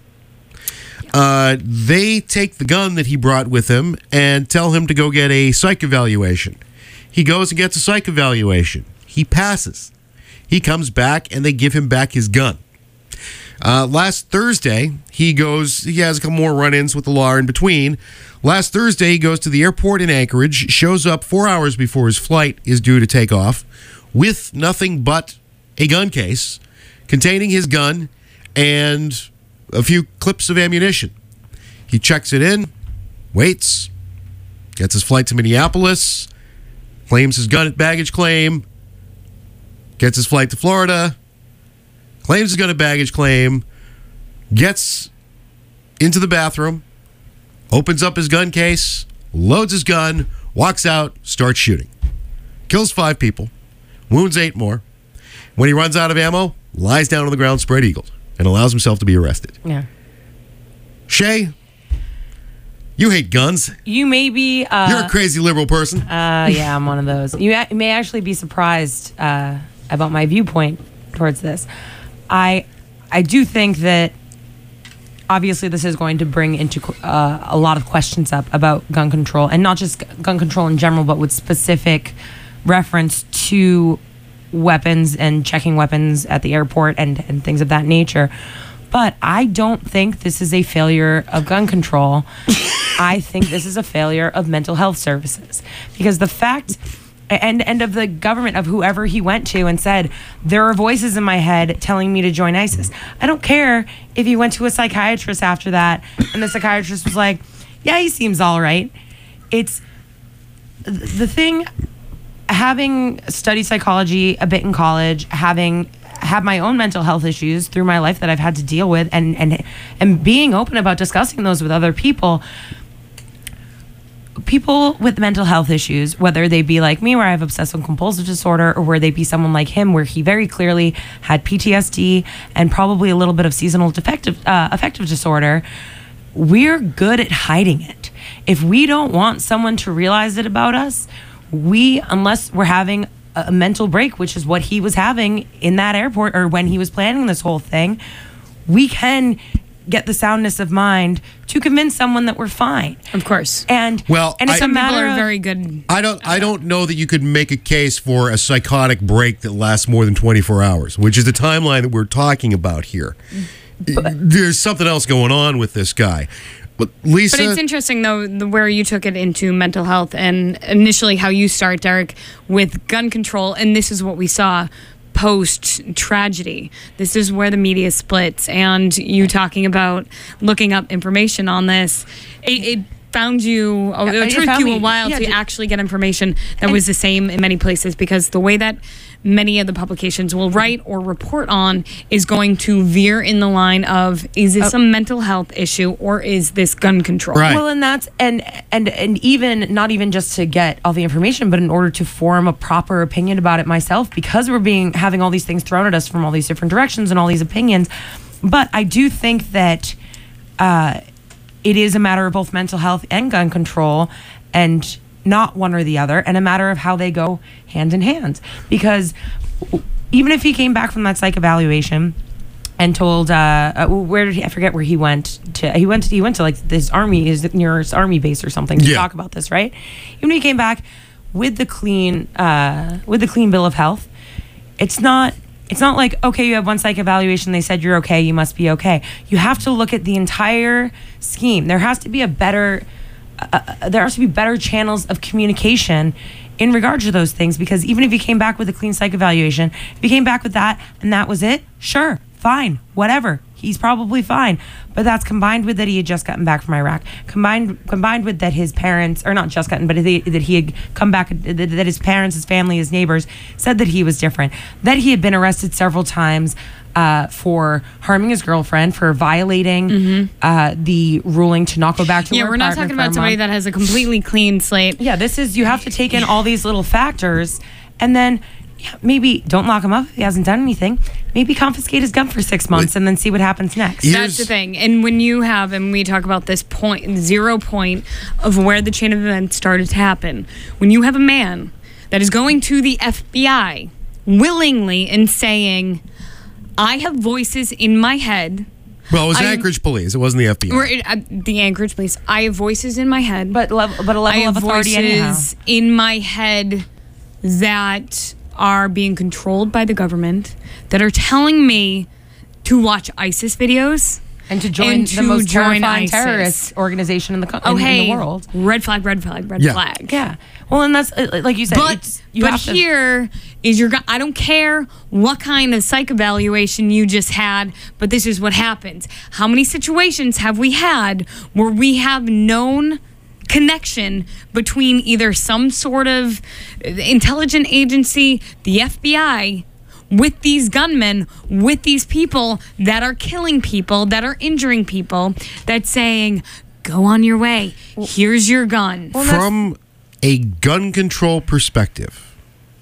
Uh, they take the gun that he brought with him and tell him to go get a psych evaluation. He goes and gets a psych evaluation. He passes. He comes back and they give him back his gun. Uh, last Thursday, he goes, he has a couple more run-ins with the law in between. Last Thursday, he goes to the airport in Anchorage, shows up four hours before his flight is due to take off with nothing but a gun case containing his gun and a few clips of ammunition. He checks it in, waits, gets his flight to Minneapolis, claims his gun at baggage claim, gets his flight to Florida, claims his gun at baggage claim, gets into the bathroom, opens up his gun case, loads his gun, walks out, starts shooting. Kills five people, wounds eight more. When he runs out of ammo, lies down on the ground spread-eagled and allows himself to be arrested. Yeah. Shay, you hate guns. You may be... Uh, You're a crazy liberal person. Uh, yeah, I'm one of those. You a- may actually be surprised uh, about my viewpoint towards this. I I do think that obviously this is going to bring into uh, a lot of questions up about gun control, and not just gun control in general, but with specific reference to weapons and checking weapons at the airport and, and things of that nature. But I don't think this is a failure of gun control. I think this is a failure of mental health services, because the fact and and of the government, of whoever he went to and said, there are voices in my head telling me to join ISIS. I don't care if he went to a psychiatrist after that and the psychiatrist was like, yeah, he seems all right. It's the thing, having studied psychology a bit in college, having have my own mental health issues through my life that I've had to deal with, and and and being open about discussing those with other people. People with mental health issues, whether they be like me, where I have obsessive compulsive disorder, or where they be someone like him, where he very clearly had P T S D and probably a little bit of seasonal defective uh, affective disorder, we're good at hiding it. If we don't want someone to realize it about us, we, unless we're having a mental break, which is what he was having in that airport or when he was planning this whole thing, we can get the soundness of mind to convince someone that we're fine. Of course. And well, and it's I, a matter people are of, very good. I don't. I don't know that you could make a case for a psychotic break that lasts more than twenty-four hours, which is the timeline that we're talking about here. But, there's something else going on with this guy. But Lisa, but it's interesting though the, where you took it into mental health, and initially how you start, Derek, with gun control, and this is what we saw post tragedy. This is where the media splits, and you talking about looking up information on this. It, it found you. Oh, it, it took found you me, a while yeah, to d- actually get information that was the same in many places, because the way that many of the publications will write or report on is going to veer in the line of, is this Oh. a mental health issue or is this gun control? Right. Well, and that's and and and even not even just to get all the information, but in order to form a proper opinion about it myself, because we're being having all these things thrown at us from all these different directions and all these opinions. But I do think that uh, it is a matter of both mental health and gun control, and not one or the other, and a matter of how they go hand in hand. Because even if he came back from that psych evaluation and told, uh, uh, where did he? I forget where he went to. He went to he went to like this army, his nearest army base or something to Yeah. talk about this, right? Even if he came back with the clean, uh, with the clean bill of health, it's not. It's not like, okay, you have one psych evaluation, they said you're okay, you must be okay. You have to look at the entire scheme. There has to be a better. Uh, there has to be better channels of communication in regards to those things, because even if he came back with a clean psych evaluation, if he came back with that and that was it, sure, fine, whatever, he's probably fine. But that's combined with that he had just gotten back from Iraq, combined combined with that his parents, or not just gotten, but he, that he had come back, that that his parents, his family, his neighbors said that he was different, that he had been arrested several times Uh, for harming his girlfriend, for violating Mm-hmm. uh, the ruling to not go back to Yeah, her we're not partner talking for a about somebody month. that has a completely clean slate. Yeah, this is, you have to take in all these little factors, and then yeah, maybe don't lock him up if he hasn't done anything. Maybe confiscate his gun for six months and then see what happens next. That's the thing. And when you have, and we talk about this point, zero point of where the chain of events started to happen, when you have a man that is going to the F B I willingly and saying, I have voices in my head. well, it was I- Anchorage Police. It wasn't the F B I. Or uh, the Anchorage Police. I have voices in my head. But level, but a level I have of authority voices anyhow. in my head that are being controlled by the government, that are telling me to watch ISIS videos. And to join and the to most join terrifying ISIS. terrorist organization in the co- Oh, in, hey, in the world. red flag, red flag, red Yeah. flag. Yeah. Well, and that's uh, like you said. But it's, you but have to, here is your. gu- I don't care what kind of psych evaluation you just had, but this is what happens. How many situations have we had where we have known connection between either some sort of intelligent agency, the F B I, with these gunmen, with these people that are killing people, that are injuring people, that's saying, go on your way. Here's your gun. From a gun control perspective,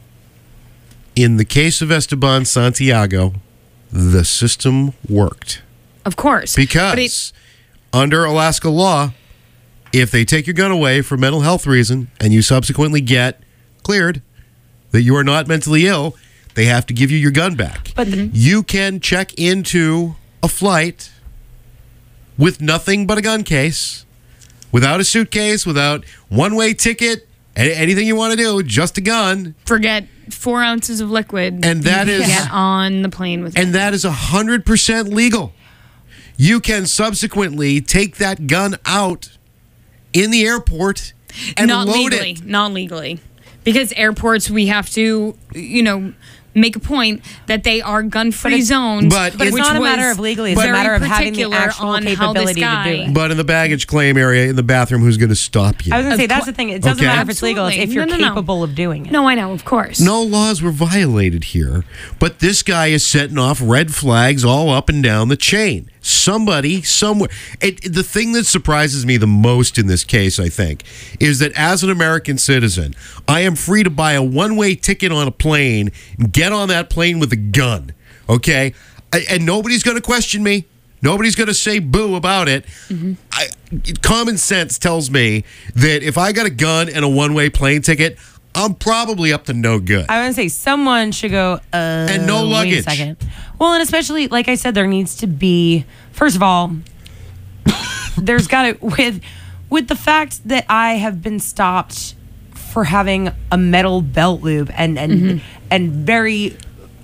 in the case of Esteban Santiago, the system worked. Of course. But it- Because under Alaska law, if they take your gun away for mental health reason and you subsequently get cleared that you are not mentally ill, they have to give you your gun back. But the- you can check into a flight with nothing but a gun case, without a suitcase, without one-way ticket, a- anything you want to do, just a gun. Forget four ounces of liquid. And that you is- get on the plane with And it. that is one hundred percent legal. You can subsequently take that gun out in the airport and not load legally, it. not legally, because airports we have to, you know, make a point that they are gun-free it's- zones. But But it's which not a was matter of legally, it's a very matter of having the particular actual on how this capability to do guy- it. But in the baggage claim area, in the bathroom, who's going to stop you? I was going Of to say, that's cour- the thing. It doesn't Okay. matter if it's legal. It's if Absolutely. you're No, no, no. capable of doing it. No, I know, of course. No laws were violated here, but this guy is setting off red flags all up and down the chain. Somebody, somewhere. It, the thing that surprises me the most in this case, I think, is that as an American citizen, I am free to buy a one-way ticket on a plane and get on that plane with a gun, okay? I, and nobody's going to question me. Nobody's going to say boo about it. Mm-hmm. I, common sense tells me that if I got a gun and a one-way plane ticket, I'm probably up to no good. I would say someone should go, uh, And no wait luggage. a second. Well, and especially, like I said, there needs to be, first of all, there's got to, with, with the fact that I have been stopped for having a metal belt loop and, and, Mm-hmm. and very,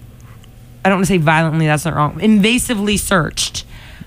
I don't want to say violently, that's not wrong, invasively searched.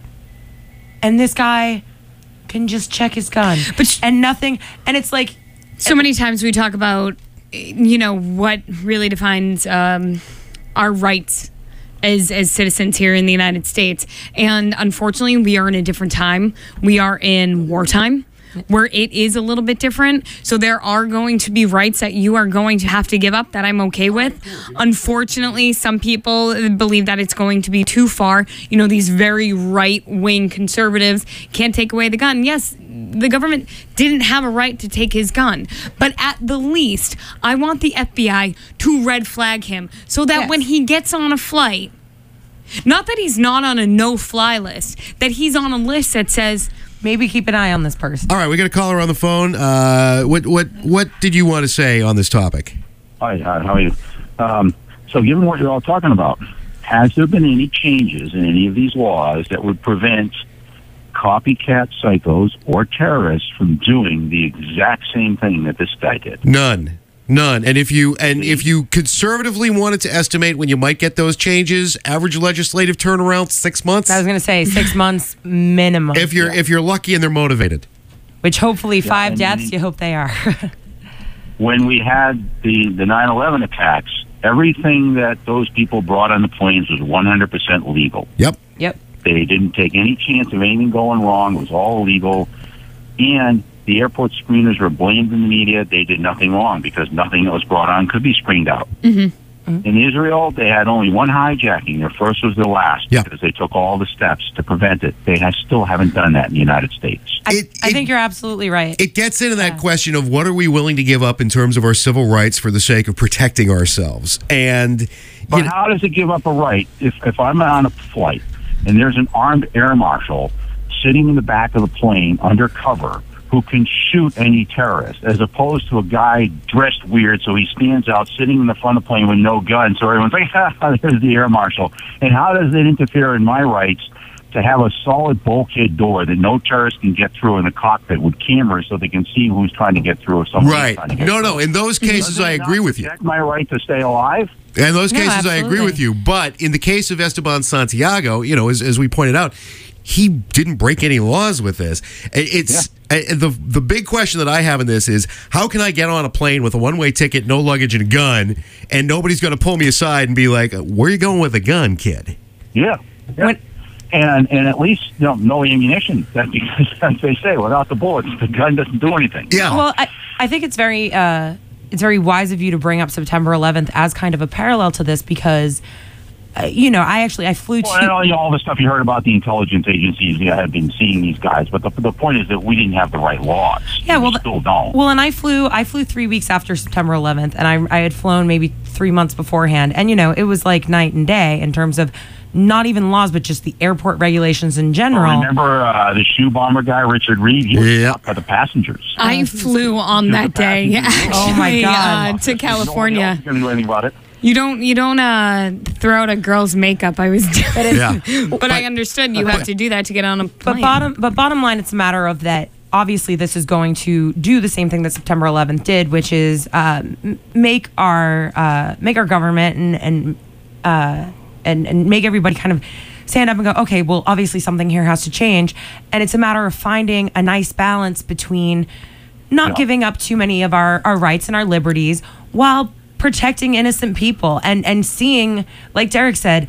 And this guy can just check his gun. But and nothing, and it's like, So many times we talk about, you know, what really defines um, our rights as as citizens here in the United States. And unfortunately, we are in a different time. We are in wartime, where it is a little bit different. So there are going to be rights that you are going to have to give up that I'm okay with. Unfortunately, some people believe that it's going to be too far. You know, these very right-wing conservatives can't take away the gun. Yes, the government didn't have a right to take his gun. But at the least, I want the F B I to red flag him so that when he gets on a flight, not that he's not on a no-fly list, that he's on a list that says, maybe keep an eye on this person. All right, we got a caller on the phone. Uh, what what what did you want to say on this topic? Hi, hi, how are you? Um, so, given what you're all talking about, has there been any changes in any of these laws that would prevent copycat psychos or terrorists from doing the exact same thing that this guy did? None. None. And if you and if you conservatively wanted to estimate when you might get those changes, average legislative turnaround six months. I was going to say six months minimum. If you're if you're lucky and they're motivated. Which hopefully five and- deaths, you hope they are. When we had the, the nine eleven attacks, everything that those people brought on the planes was one hundred percent legal. Yep. Yep. They didn't take any chance of anything going wrong. It was all legal. And the airport screeners were blamed in the media. They did nothing wrong because nothing that was brought on could be screened out. Mm-hmm. In Israel, they had only one hijacking. Their first was their last yeah. because they took all the steps to prevent it. They have, still haven't done that in the United States. I, It- I it- think you're absolutely right. It gets into that question of what are we willing to give up in terms of our civil rights for the sake of protecting ourselves. And But you know, how does it give up a right if, if I'm on a flight and there's an armed air marshal sitting in the back of the plane undercover who can shoot any terrorist, as opposed to a guy dressed weird, so he stands out sitting in the front of the plane with no gun, so everyone's like, ha, there's the air marshal. And how does it interfere in my rights to have a solid bulkhead door that no terrorist can get through in the cockpit with cameras so they can see who's trying to get through if someone's right. trying to get No, through? no. In those cases, Doesn't I it agree not with you. protect my right to stay alive? In those No, cases, I agree absolutely. with you. But in the case of Esteban Santiago, you know, as, as we pointed out, he didn't break any laws with this. It's uh, the the big question that I have in this is how can I get on a plane with a one way ticket, no luggage, and a gun, and nobody's going to pull me aside and be like, "Where are you going with a gun, kid?" Yeah. yeah. When- and and at least you know, no ammunition. That because as they say, without the bullets, the gun doesn't do anything. Yeah. Well, I, I think it's very uh, it's very wise of you to bring up September eleventh as kind of a parallel to this because, uh, you know, I actually I flew Well, to. and all, you know, all the stuff you heard about the intelligence agencies yeah, have been seeing these guys, but the the point is that we didn't have the right laws. Yeah, well, we still don't. Well, and I flew I flew three weeks after September eleventh, and I I had flown maybe three months beforehand, and you know it was like night and day in terms of not even laws, but just the airport regulations in general. Remember uh, the shoe bomber guy, Richard Reed? He was Yeah. shot by the passengers. I flew on that day, actually, Oh, my God. uh, to California. No one else is going to do anything about it. You don't you don't uh, throw out a girl's makeup. I was doing, Yeah. but I understood you have to do that to get on a plane. But bottom, but bottom line, it's a matter of that. Obviously, this is going to do the same thing that September eleventh did, which is uh, m- make our uh, make our government and and, uh, and and make everybody kind of stand up and go, okay, well, obviously something here has to change, and it's a matter of finding a nice balance between not Yeah. giving up too many of our, our rights and our liberties while protecting innocent people and and seeing, like Derek said,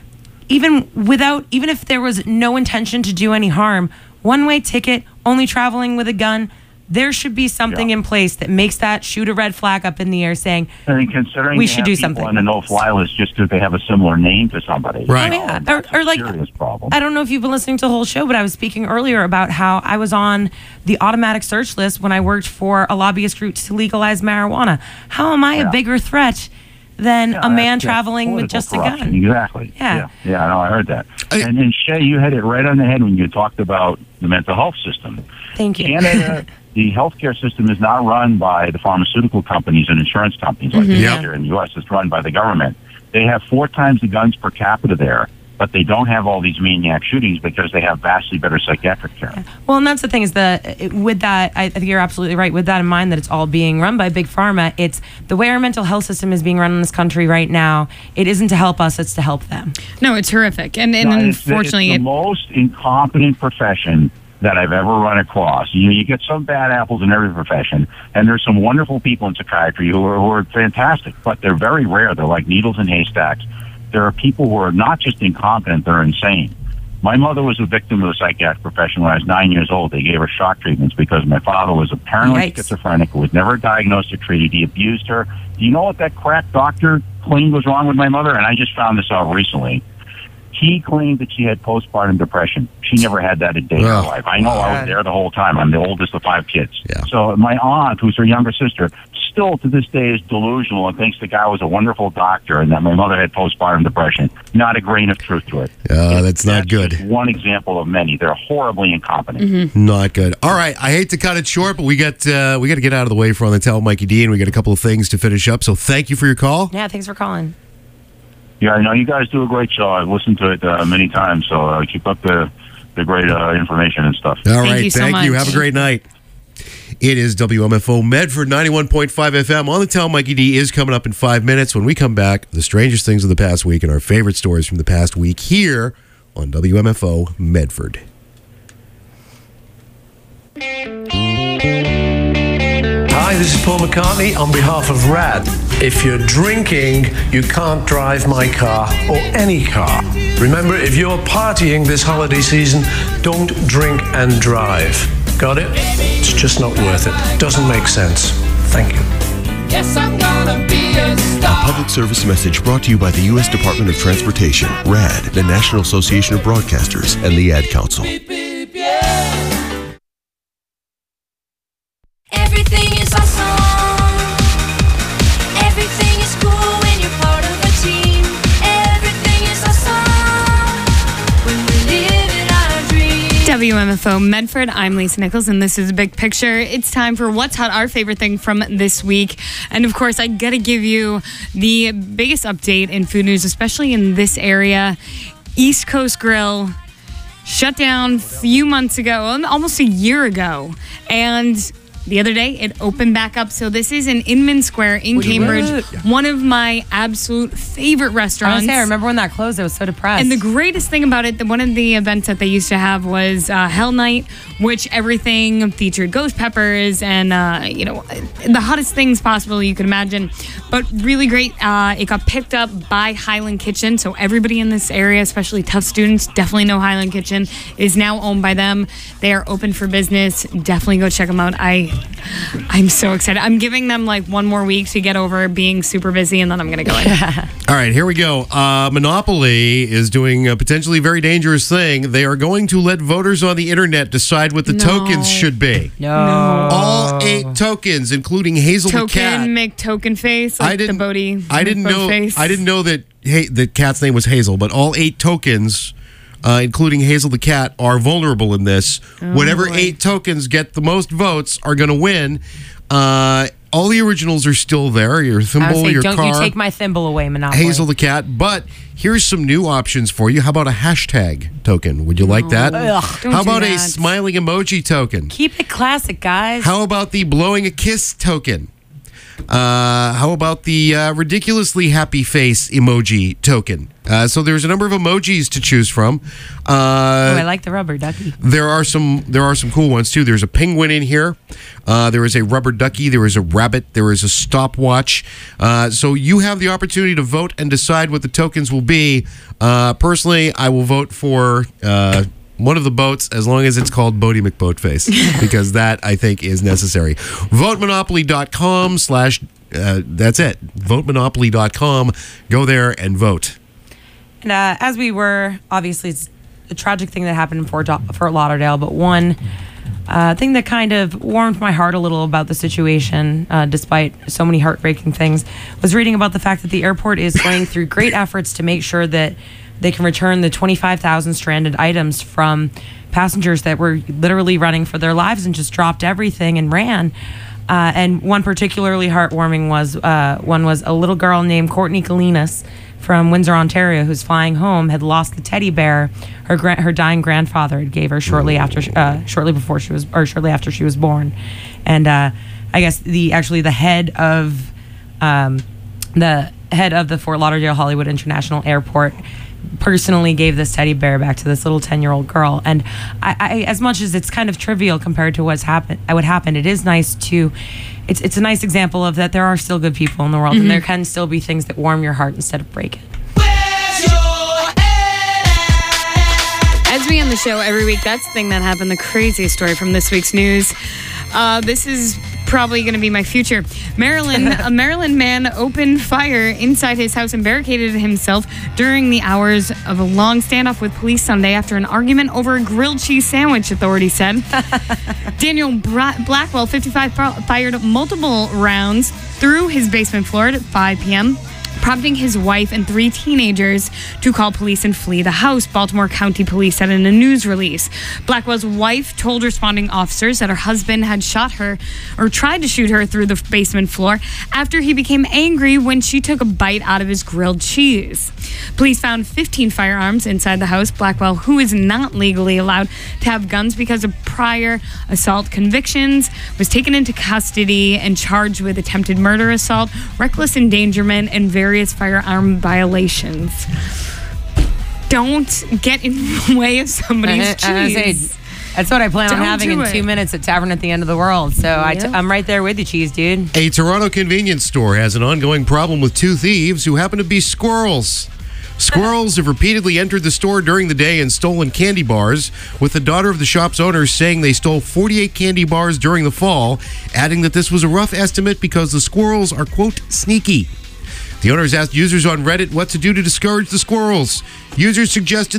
even without even if there was no intention to do any harm, one way ticket, only traveling with a gun, there should be something Yeah. in place that makes that shoot a red flag up in the air saying I mean, considering we they should have do people something. on the no-fly list just because they have a similar name to somebody. Right. You know, Yeah, and or, that's or a like serious problem. I don't know if you've been listening to the whole show, but I was speaking earlier about how I was on the automatic search list when I worked for a lobbyist group to legalize marijuana. How am I Yeah. a bigger threat than Yeah, a man that's- that's traveling with political just a corruption. gun? Exactly. Yeah. Yeah, yeah, I know, I heard that. I- and, and Shay, you hit it right on the head when you talked about the mental health system. Thank you. Canada, the healthcare system is not run by the pharmaceutical companies and insurance companies like it is Yep. here in the U S. It's run by the government. They have four times the guns per capita there, but they don't have all these maniac shootings because they have vastly better psychiatric care. Well, and that's the thing is that it- with that, I I think you're absolutely right. With that in mind, that it's all being run by big pharma. It's the way our mental health system is being run in this country right now. It isn't to help us; it's to help them. No, it's horrific, and and No, it's the- unfortunately, it's it, the most incompetent profession that I've ever run across. You know, you get some bad apples in every profession, and there's some wonderful people in psychiatry who are, who are fantastic, but they're very rare. They're like needles in haystacks. There are people who are not just incompetent, they're insane. My mother was a victim of the psychiatric profession when I was nine years old. They gave her shock treatments because my father was a paranoid Yikes. schizophrenic who was never diagnosed or treated. He abused her. Do you know what that crack doctor claimed was wrong with my mother? And I just found this out recently. He claimed that she had postpartum depression. She never had that a day in her Ugh. life. I know I was there the whole time. I'm the oldest of five kids. Yeah. So my aunt, who's her younger sister, still to this day is delusional and thinks the guy was a wonderful doctor and that my mother had postpartum depression. Not a grain of truth to it. Uh, that's not That's good. just one example of many. They're horribly incompetent. Not good. All right, I hate to cut it short, but we got uh, we got to get out of the way for on the Tell Mikey D, and we got a couple of things to finish up. So thank you for your call. Yeah, thanks for calling. Yeah, I know you guys do a great show. I've listened to it uh, many times, so uh, keep up the the great uh, information and stuff. All right, you so thank you. much. Have a great night. It is W M F O Medford ninety-one point five F M. On the Tell Mikey D is coming up in five minutes. When we come back, the strangest things of the past week and our favorite stories from the past week here on W M F O Medford. Hi, this is Paul McCartney on behalf of RAD. If you're drinking, you can't drive my car or any car. Remember, if you're partying this holiday season, don't drink and drive. Got it? It's just not worth it. Doesn't make sense. Thank you. Yes, I'm gonna be a A star. public service message brought to you by the U S Department of Transportation, RAD, the National Association of Broadcasters, and the Ad Council. Everything is awesome. Everything is cool when you're part of a team. Everything is awesome when we live in our dreams. W M F O Medford. I'm Lisa Nichols, and this is Big Picture. It's time for What's Hot, our favorite thing from this week. And of course, I gotta give you the biggest update in food news, especially in this area. East Coast Grill shut down a few months ago, almost a year ago. And the other day, it opened back up. So this is in Inman Square in Wait, Cambridge. what? One of my absolute favorite I, restaurants. was say, I remember when that closed. I was so depressed. And the greatest thing about it, that one of the events that they used to have was uh, Hell Night, which everything featured ghost peppers and, uh, you know, the hottest things possible you could imagine. But really great. Uh, it got picked up by Highland Kitchen. So everybody in this area, especially tough students, definitely know Highland Kitchen. It is now owned by them. They are open for business. Definitely go check them out. I, I'm so excited. I'm giving them like one more week to get over being super busy, and then I'm going to go in. All right, here we go. Uh, Monopoly is doing a potentially very dangerous thing. They are going to let voters on the internet decide what the No. tokens should be. no. All eight tokens, including Hazel the cat. Token, make token face, like I didn't. the Bodie. I didn't know. Face. I didn't know that. Hey, the cat's name was Hazel, but all eight tokens, uh, including Hazel the cat, are vulnerable in this. Oh, Whatever boy. eight tokens get the most votes are going to win. Uh, all the originals are still there. Your I would thimble, say, your don't car, you take my thimble away, Monopoly. Hazel the cat. But here's some new options for you. How about a hashtag token? Would you like that? Ugh, don't How do about a that. smiling emoji token? Keep it classic, guys. How about the blowing a kiss token? Uh, how about the uh, ridiculously happy face emoji token? Uh, so there's a number of emojis to choose from. Uh, oh, I like the rubber ducky. There are some. There are some cool ones too. There's a penguin in here. Uh, there is a rubber ducky. There is a rabbit. There is a stopwatch. Uh, so you have the opportunity to vote and decide what the tokens will be. Uh, personally, I will vote for uh, one of the boats, as long as it's called Bodie McBoatface, because that I think is necessary. vote monopoly dot com slash. Uh, that's it. vote monopoly dot com. Go there and vote. And uh, as we were, obviously, it's a tragic thing that happened in Fort, Fort Lauderdale, but one uh, thing that kind of warmed my heart a little about the situation, uh, despite so many heartbreaking things, was reading about the fact that the airport is going through great efforts to make sure that they can return the twenty-five thousand stranded items from passengers that were literally running for their lives and just dropped everything and ran. Uh, and one particularly heartwarming was uh, one was a little girl named Courtney Kalinas from Windsor, Ontario, who's flying home, had lost the teddy bear her gra- her dying grandfather had gave her shortly after uh, shortly before she was or shortly after she was born. And uh, I guess the actually the head of um, the head of the Fort Lauderdale Hollywood International Airport personally gave this teddy bear back to this little ten-year-old girl. And I, I, as much as it's kind of trivial compared to what's happened, what happened, it is nice to, it's it's a nice example of that there are still good people in the world, Mm-hmm. and there can still be things that warm your heart instead of break it. As we end the show every week, that's the thing that happened, the craziest story from this week's news. Uh, this is probably going to be my future. Maryland, a Maryland man opened fire inside his house and barricaded himself during the hours of a long standoff with police Sunday after an argument over a grilled cheese sandwich, authorities said. Daniel Bra- Blackwell, fifty-five, fired multiple rounds through his basement floor at five p.m., prompting his wife and three teenagers to call police and flee the house, Baltimore County Police said in a news release. Blackwell's wife told responding officers that her husband had shot her or tried to shoot her through the basement floor after he became angry when she took a bite out of his grilled cheese. Police found fifteen firearms inside the house. Blackwell, who is not legally allowed to have guns because of prior assault convictions, was taken into custody and charged with attempted murder, assault, reckless endangerment, and various firearm violations. Don't get in the way of somebody's Uh, I was gonna cheese. say, that's what I plan on Don't having do in it. two minutes at Tavern at the End of the World. So I t- Yep. I'm right there with you, cheese dude. A Toronto convenience store has an ongoing problem with two thieves who happen to be squirrels. Squirrels have repeatedly entered the store during the day and stolen candy bars, with the daughter of the shop's owner saying they stole forty-eight candy bars during the fall, adding that this was a rough estimate because the squirrels are, quote, sneaky. The owners asked users on Reddit what to do to discourage the squirrels. Users suggested